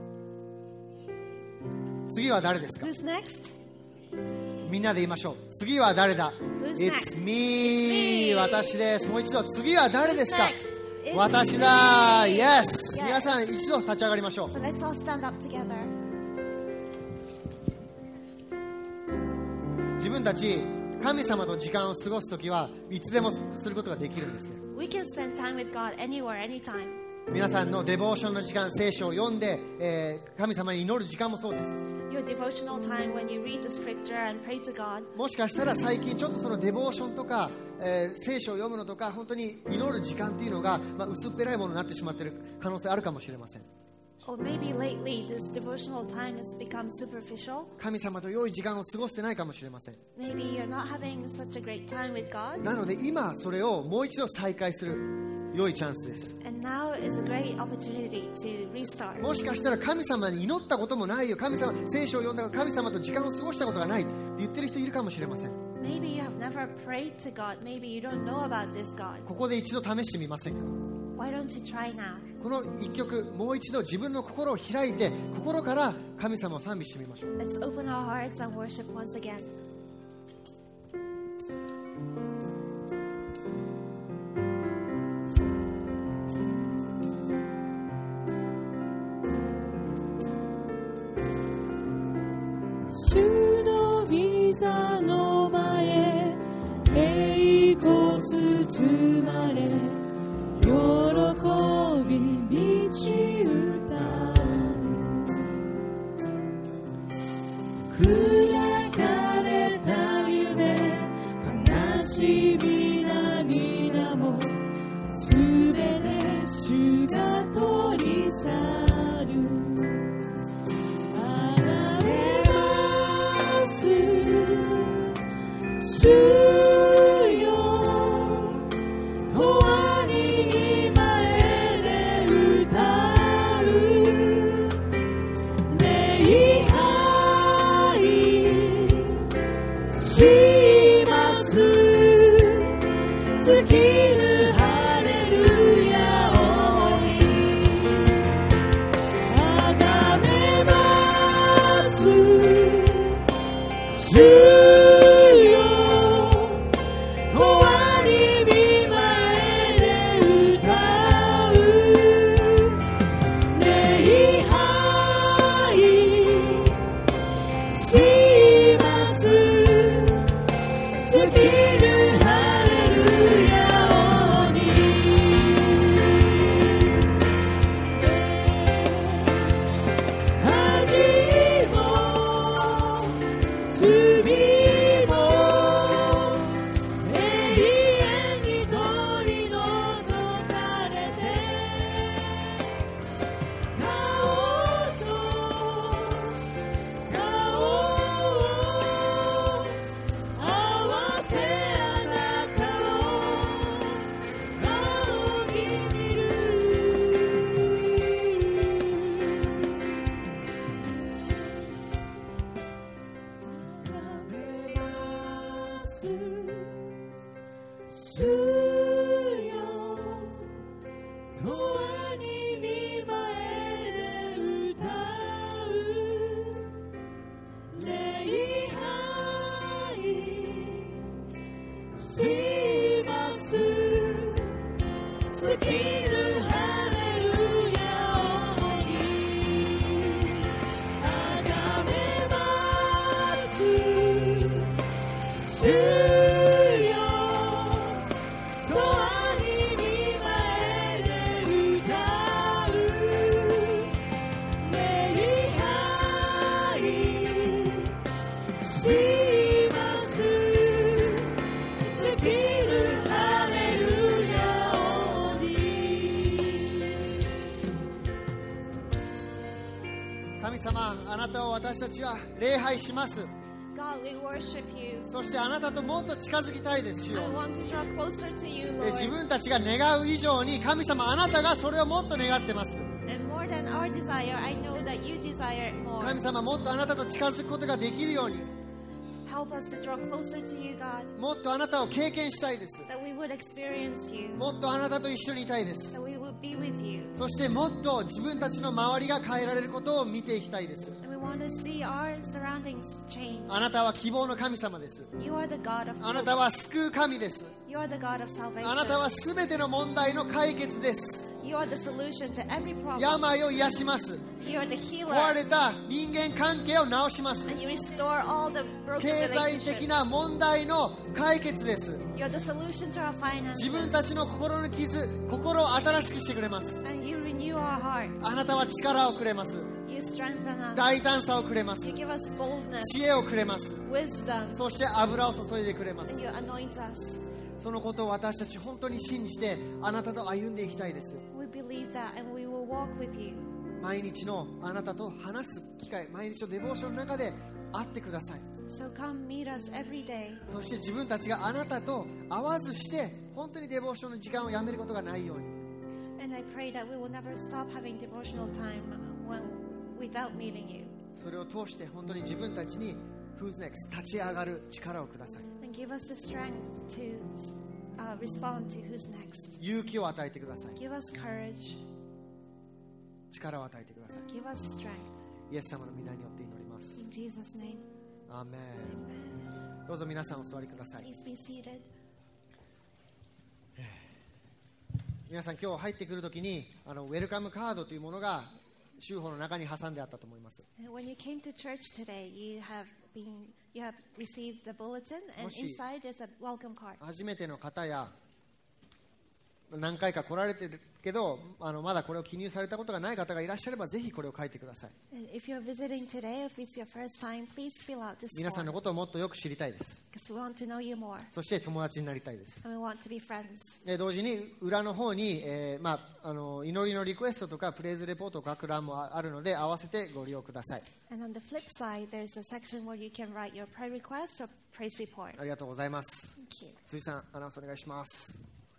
次は誰ですか？ Who's next? みんなで言いましょう。次は誰だ？ Who's It's next? me! me. 私です。もう一度、次は誰ですか？ Who's is 私だ。 me. Yes! Yes. 皆さん一度立ち上がりましょう。 So let's all stand up together. 自分たち神様と時間を過ごすときはいつでもすることができるんですね。 We can spend time with God anywhere, anytime. 皆さんのデボーションの時間、聖書を読んで、えー神様に祈る時間もそうです。 Your devotional time when you read the scripture and pray to God. もしかしたら最近ちょっとそのデボーションとか、えー聖書を読むのとか本当に祈る時間っていうのが、まあ、薄っぺらいものになってしまっている可能性あるかもしれません。 Or maybe lately this devotional time has become superficial. 神様と良い時間を過ごしてないかもしれません。 Maybe you're not having such a great time with God. なので今それをもう一度再開する良いチャンスです。 And now is a great opportunity to restart. もしかしたら神様に祈ったこともないよ、神様聖書を読んだ神様と時間を過ごしたことがないって言ってる人いるかもしれません。 Maybe you have never prayed to God. Maybe you don't know about this God. ここで一度試してみませんか。 Why don't you try now? この一曲もう一度自分の心を開いて心から神様を賛美してみましょう。 Let's open our hearts and worship once again. 主の御座の前栄光包まれ喜び満ち歌う砕かれた夢悲しみ涙もすべて主が取り去るあれます主よ永遠に前で歌う礼拝します尽きるハレルヤをあがめます主よ永遠に御前で歌う礼拝します尽きるハレルヤをに恥も罪も永遠に取り除かれて顔と顔を合わせあなたを仰ぎ見るあがめます主よ永遠に御前で歌う礼拝します尽きるハレルヤをにあがめます主よ永遠に御前で歌う礼拝します尽きるハレルヤをに神様、あなたを私たちは礼拝します。 God, we worship you. そしてあなたともっと近づきたいです主 I よ。 want to draw closer to you, え自 Lord. 分たちが願う以上に神様あなたがそれをもっと願ってます。 And more than our desire, I know that you desire it more. 神様もっとあなたと近づくことができるように Help us to draw closer to you, God. もっとあなたを経験したいです。 That we would experience you. もっとあなたと一緒にいたいです。 That we would be with you. そしてもっと自分たちの周りが変えられることを見ていきたいです。 And we want to see our surroundings change. あなたは希望の神様です。 You are the God of あなたは救う神です。 You are the God of あなたは salvation. すべての問題の解決です。 You are the solution to every problem. 病を癒します。 You are the 壊 healer. れた人間関係を直します。 And you restore all the broken 経済的 relationships. な問題の解決です。 You are the solution to our 自分 finances. たちの心の傷、心を新しくしてくれます。 And you renew our hearts. あなたは力をくれます。 You strengthen us. 大胆さをくれます。 You give us boldness, 知恵をくれます。 wisdom, そして油を注いでくれます。 and you anoint us. そのことを私たち本当に信じてあなたと歩んでいきたいです。 We believe that, and we will walk with you. 毎日のあなたと話す機会、毎日のデボーションの中で会ってください。 So come meet us every day. そして自分たちがあなたと会わずして本当にデボーションの時間をやめることがないように。 And I pray that we will never stop having devotional time when, without meeting you. それを通して本当に自分たちに Who's next? 立ち上がる力をください。 And give us the strength to uh, respond to who's next. 勇気を与えてください。 Give us courage. 力を与えてください。 Give us strength. イエス様の皆によって祈ります。 In Jesus' name. アーメン。 Amen. どうぞ皆さんお座りください。 Please be seated. 皆さん今日入ってくるときにあのウェルカムカードというものが州法の中に挟んであったと思います。 And when you came to church today, you have been you have received the bulletin, and もし inside is a welcome card. 初めての方や何回か来られてるけどあのまだこれを記入されたことがない方がいらっしゃればぜひこれを書いてください。 And if you're visiting today, if it's your first time, please fill out this 皆さんの form ことをもっとよく知りたいです。 because we want to know you more そして友達になりたいです。 and we want to be friends. で同時に裏の方に、えーまあ、あの祈りのリクエストとかプレイズレポートを書く欄もあるので合わせてご利用ください。 And on the flip side, there's a section where you can write your prayer requests or praise report. ありがとうございます。 Thank you. 辻さんアナウンスお願いします。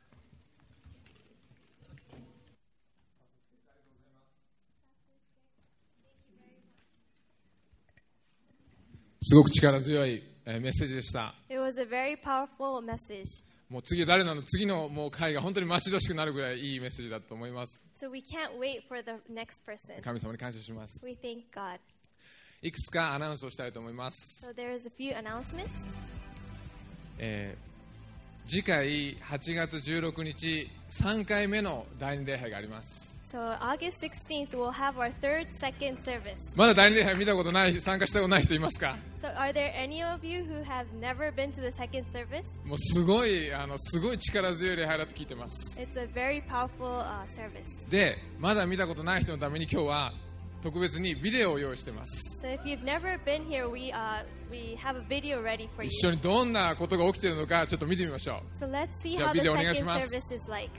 すごく力強いえーメッセージでした。 It was a very powerful message. もう次誰なの次のもう会が本当に待ち遠しくなるぐらいいいメッセージだと思います。 So we can't wait for the next person. 神様に感謝します。 We thank God. いくつかアナウンスをしたいと思います。 So there is a few announcements. えー次回はちがつじゅうろくにちさんかいめの第二礼拝があります。 So August sixteenth, we'll have our third second service. まだ第二礼拝見たことない、参加したことない人いますか？ So are there any of you who have never been to the second service? もうすごいあのすごい力強い礼拝だと聞いてます。 It's a very powerful uh, service. で、まだ見たことない人のために今日は特別にビデオを用意してます。 So if you've never been here, we uh, we have a video ready for you. 一緒にどんなことが起きているのかちょっと見てみましょう。 So let's see じゃあ how the ビデオお願いし second ます。 service is like.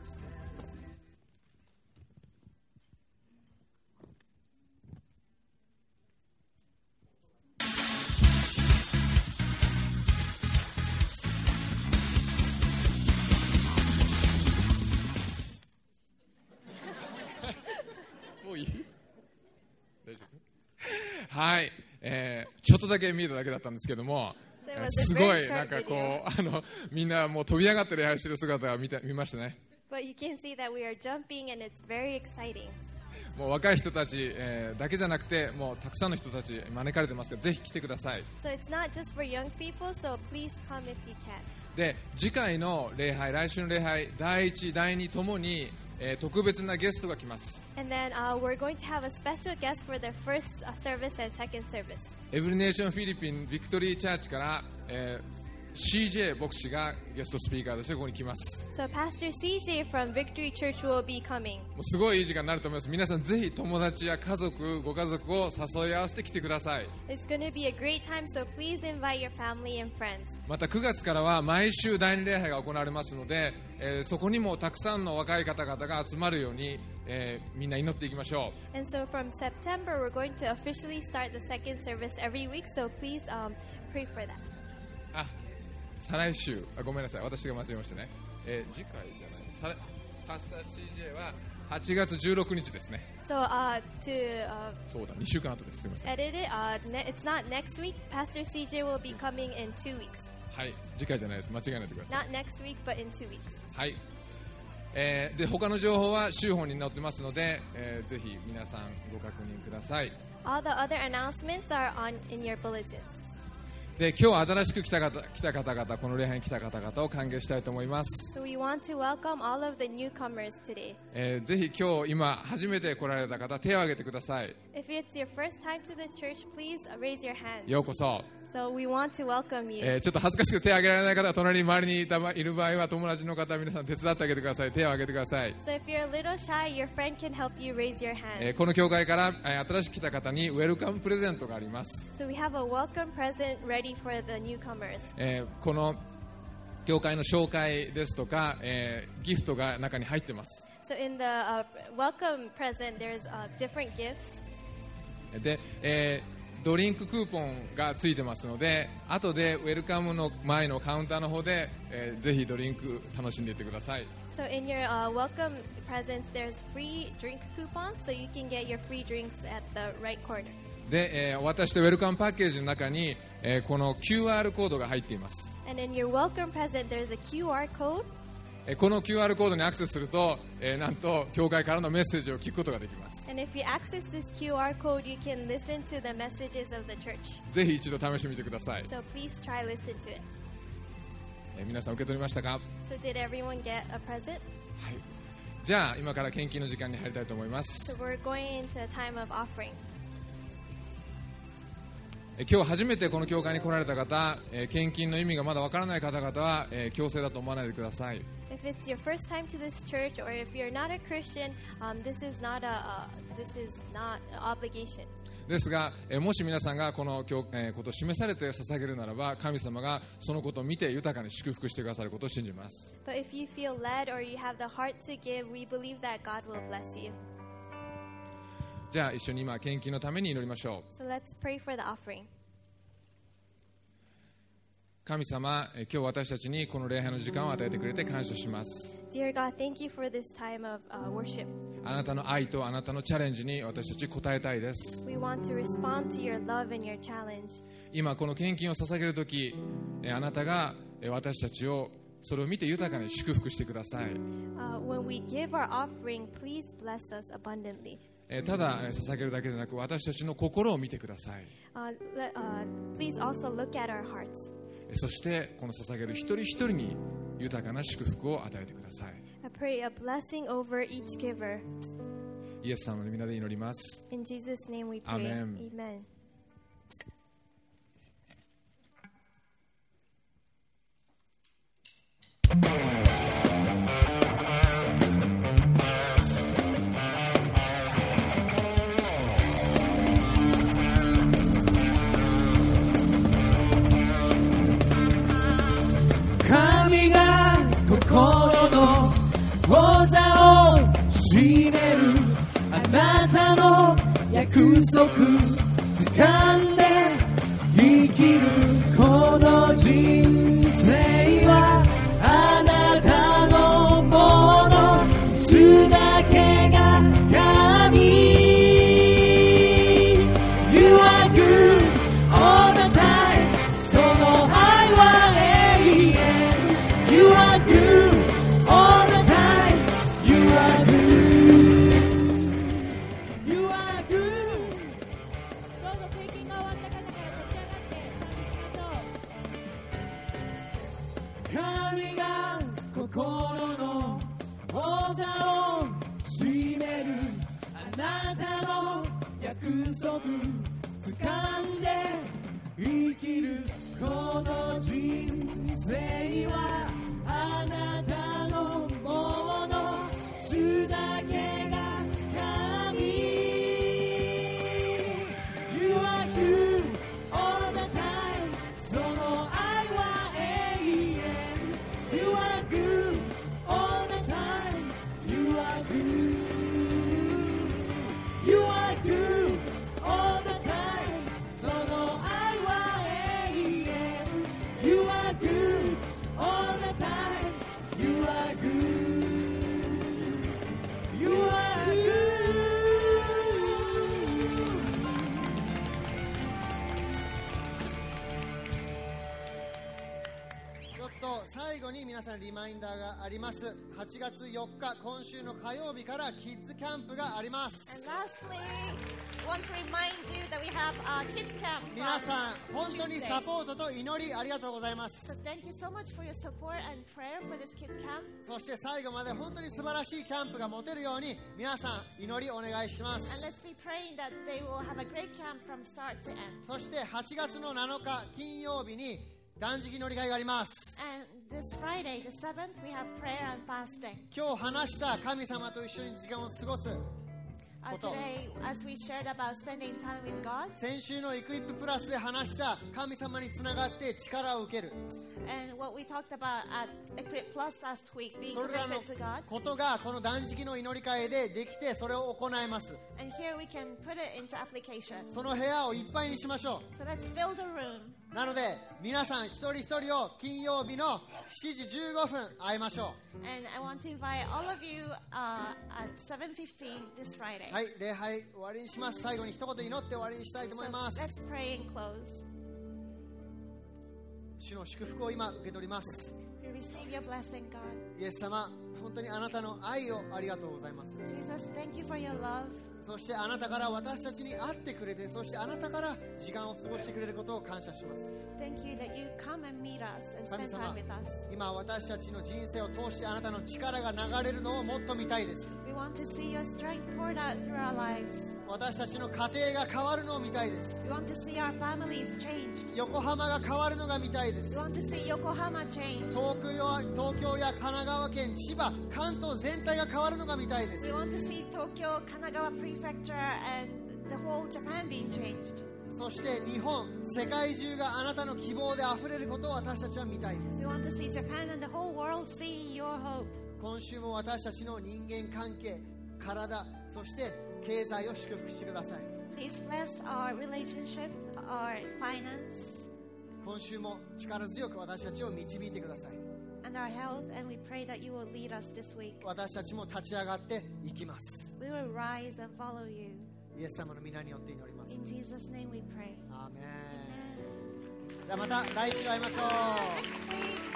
もういい？大丈夫？はい、えー、ちょっとだけ見えただけだったんですけども、 So it えー was a すご very い short なんかこ video. うあのみんなもう飛び上がって礼拝してる姿が見た見ましたね。 But you can see that we are jumping and it's very exciting. もう若い人たち、えーだけじゃなくてもうたくさんの人たち招かれてますからぜひ来てください。 So it's not just for young people, so please come if you can. で次回の礼拝、来週の礼拝、だいいち、だいにともに、えー特別なゲストが来ます。 And then uh, we're going to have a special guest for the first uh, service and second service. エブリネーションフィリピンビクトリーチャーチから、えー シージェー 牧師がゲストスピーカーとしてここに来ます。 So Pastor シージェー from Victory Church will be coming. もうすごいいい時間になると思います。皆さんぜひ友達や家族、ご家族を誘い合わせて来てください。 It's going to be a great time, so please invite your family and friends. またくがつからは毎週第二礼拝が行われますので、えーそこにもたくさんの若い方々が集まるように、えーみんな祈っていきましょ And so from September, we're going to officially start the second service every week, so please um, pray for that. う。あ、再来週、あごめんなさい、私が間違えましたね。えー次回じゃない、再来パスタ シージェー ははちがつじゅうろくにちですね。 So uh, to uh, そうだ、にしゅうかん後です。すみません。 edit it, uh, ne- it's not next week. Pastor シージェー will be coming in two weeks. はい、次回じゃないです。間違えないでください。 Not next week, but in two weeks. はい。 えー、で他の情報は週報に載ってますので、えー、ぜひ皆さんご確認ください。 All the other announcements are on in your bulletins. で今日新しく来た方、来た方々、この礼拝に来た方々を歓迎したいと思います。 So we want to welcome all of the newcomers today. えー、ぜひ今日今初めて来られた方、手を挙げてください。 If it's your first time to this church, please raise your hand. ようこそ。 So we want to welcome you. えー、ちょっと恥ずかしくて手を挙げられない方は隣に周りにいたいる場合は友達の方皆さん手伝ってあげてください。手を挙げてください。 So if you're a little shy, your friend can help you raise your え hand. ー、この教会から、えー、新しく来た方にウェルカムプレゼントがあります。 So we have a welcome present ready for the newcomers. えー、この教会の紹介ですとか、えー、ギフトが中に入ってます。 So in the uh, welcome present, there's uh, different gifts. で、えードリンククーポンがついてますので、後でウェルカムの前のカウンターの方で、えー、ぜひドリンク楽しんでいってください。 So in your uh, welcome presents, there's free drink coupons, so you can get your free drinks at the right corner. で、えー、渡してウェルカムパッケージの中に、えー、この キューアール コードが入っています。 And in your welcome present, there's a Q R code. えー、この キューアール コードにアクセスすると、えー、なんと教会からのメッセージを聞くことができます。 And if you access this Q R code, you can listen to the messages of the church. ぜひ一度試してみてください。 So please try listen to it. えー、皆さん受け取りましたか？ So did everyone get a present? はい。じゃあ今から献金の時間に入りたいと思います。 So we're going into a time of offering. え今日初めてこの教会に来られた方、えー、献金の意味がまだわからない方々は、えー、強制だと思わないでください。 If it's your first time to this church, or if you're not a Christian, um, this is not a uh, this is not an obligation. ですが、えー、もし皆さんがこの教、えー、ことを示されて捧げるならば、神様がそのことを見て豊かに祝福してくださることを信じます。 But if you feel led or you have the heart to give, we believe that God will bless you. じゃあ一緒に今献金のために祈りましょう。 So let's pray for the offering. 神様、えー、今日私たちにこの礼拝の時間を与えてくれて感謝します。 Dear God, thank you for this time of uh, worship. あなたの愛とあなたのチャレンジに私たち応えたいです。 We want to respond to your love and your challenge. 今この献金を捧げるとき、えー、あなたが、えー、私たちをそれを見て豊かに祝福してください。 Uh, when we give our offering, please bless us abundantly. えー、ただ、えー、捧げるだけでなく私たちの心を見てください。 Uh, let, uh, please also look at our hearts. そしてこの捧げる一人一人に豊かな祝福を与えてください。 I pray a blessing over each giver. イエス様の皆で祈ります。 In Jesus' name we pray. Amen. Amen. 神が心の王座を占めるあなたの約束掴んで生きるこの人生はあなたのもの主だけが神 You are good all the time その愛は永遠 You are good all the time You are good You are good どうぞ経験が終わった方から立ち上がって賛美しましょう神が心の王座を占めるあなたの約束掴んで生きるこの人生はあなたのもの主だけが神 You are good all the time その愛は永遠 You are good all the time You are good You are good all the time その愛は永遠 You are good all the time You are good You are good ちょっと最後に皆さんさんリマインダーがあります。はちがつよっか、今週の火曜日からキッズキャンプがあります。 And lastly, I want to remind you that we have our kids camp 皆 from さん本当に Tuesday. サポートと祈りありがとうございます。 So thank you so much for your support and prayer for this kids camp. そして最後まで本当に素晴らしいキャンプが持てるように皆さん祈りお願いしま And す。 let's be praying that they will have a great camp from start to end. そしてはちがつのなのか金曜日に断食祈り会があります。 And this Friday, the seventh, we have prayer and fasting. 今日話した神様と一緒に時間を過ごす Uh, こと。 today, as we shared about spending time with God, 先週のエクイッププラスで話した神様につながって力を受ける and what we talked about at Equip Plus last week, being それらの connected to God. ことがこの断食の祈り会でできてそれを行います。 And here we can put it into application. その部屋をいっぱいにしましょ So let's fill the room. う。なので皆さん一人一人を金曜日のしちじじゅうごふん会いましょ And I want to invite all of you uh, at seven fifteen this Friday. う。はい、礼拝終わりにします。最後に一言祈って終わりにしたいと思い So ます。 let's pray and close. 主の祝福を今受け取ります。 We receive your blessing, God. イエス様、本当にあなたの愛をありがとうございます。 Jesus, thank you for your love. そしてあなたから私たちに会ってくれて、そしてあなたから時間を過ごしてくれることを感謝します。 Thank you that you come and meet us and 神 spend 様 time with us. 今私たちの人生を通してあなたの力が流れるのをもっと見たいです。 We want to see your strength poured out through our lives. 私たちの家庭が変わるのを見たいです。 We want to see our families changed. 横浜が変わるのが見たいで We す。 want to see Yokohama changed. 東京や東京や神奈川県、千葉、関東全体が変わるのが見たいで We す。 want to see Tokyo, Kanagawa Prefecture, and the whole Japan being changed. そして日本、世界中があなたの希望で溢れることを私たちは見たいです。 We want to see Japan and the whole world seeing your hope. 今週も私たちの人間関係、体、そして経済を祝福してください。 Please bless our relationship, our finance, 今週も力強く私たちを導いてください。 and our health, and we pray that you will lead us this week. 私たちも立ち上がっていきます。 We will rise and follow you. イエス様の皆によって祈ります。 In Jesus' name we pray. アーメン。 Amen. じゃあまた来週会いましょう。 Next week.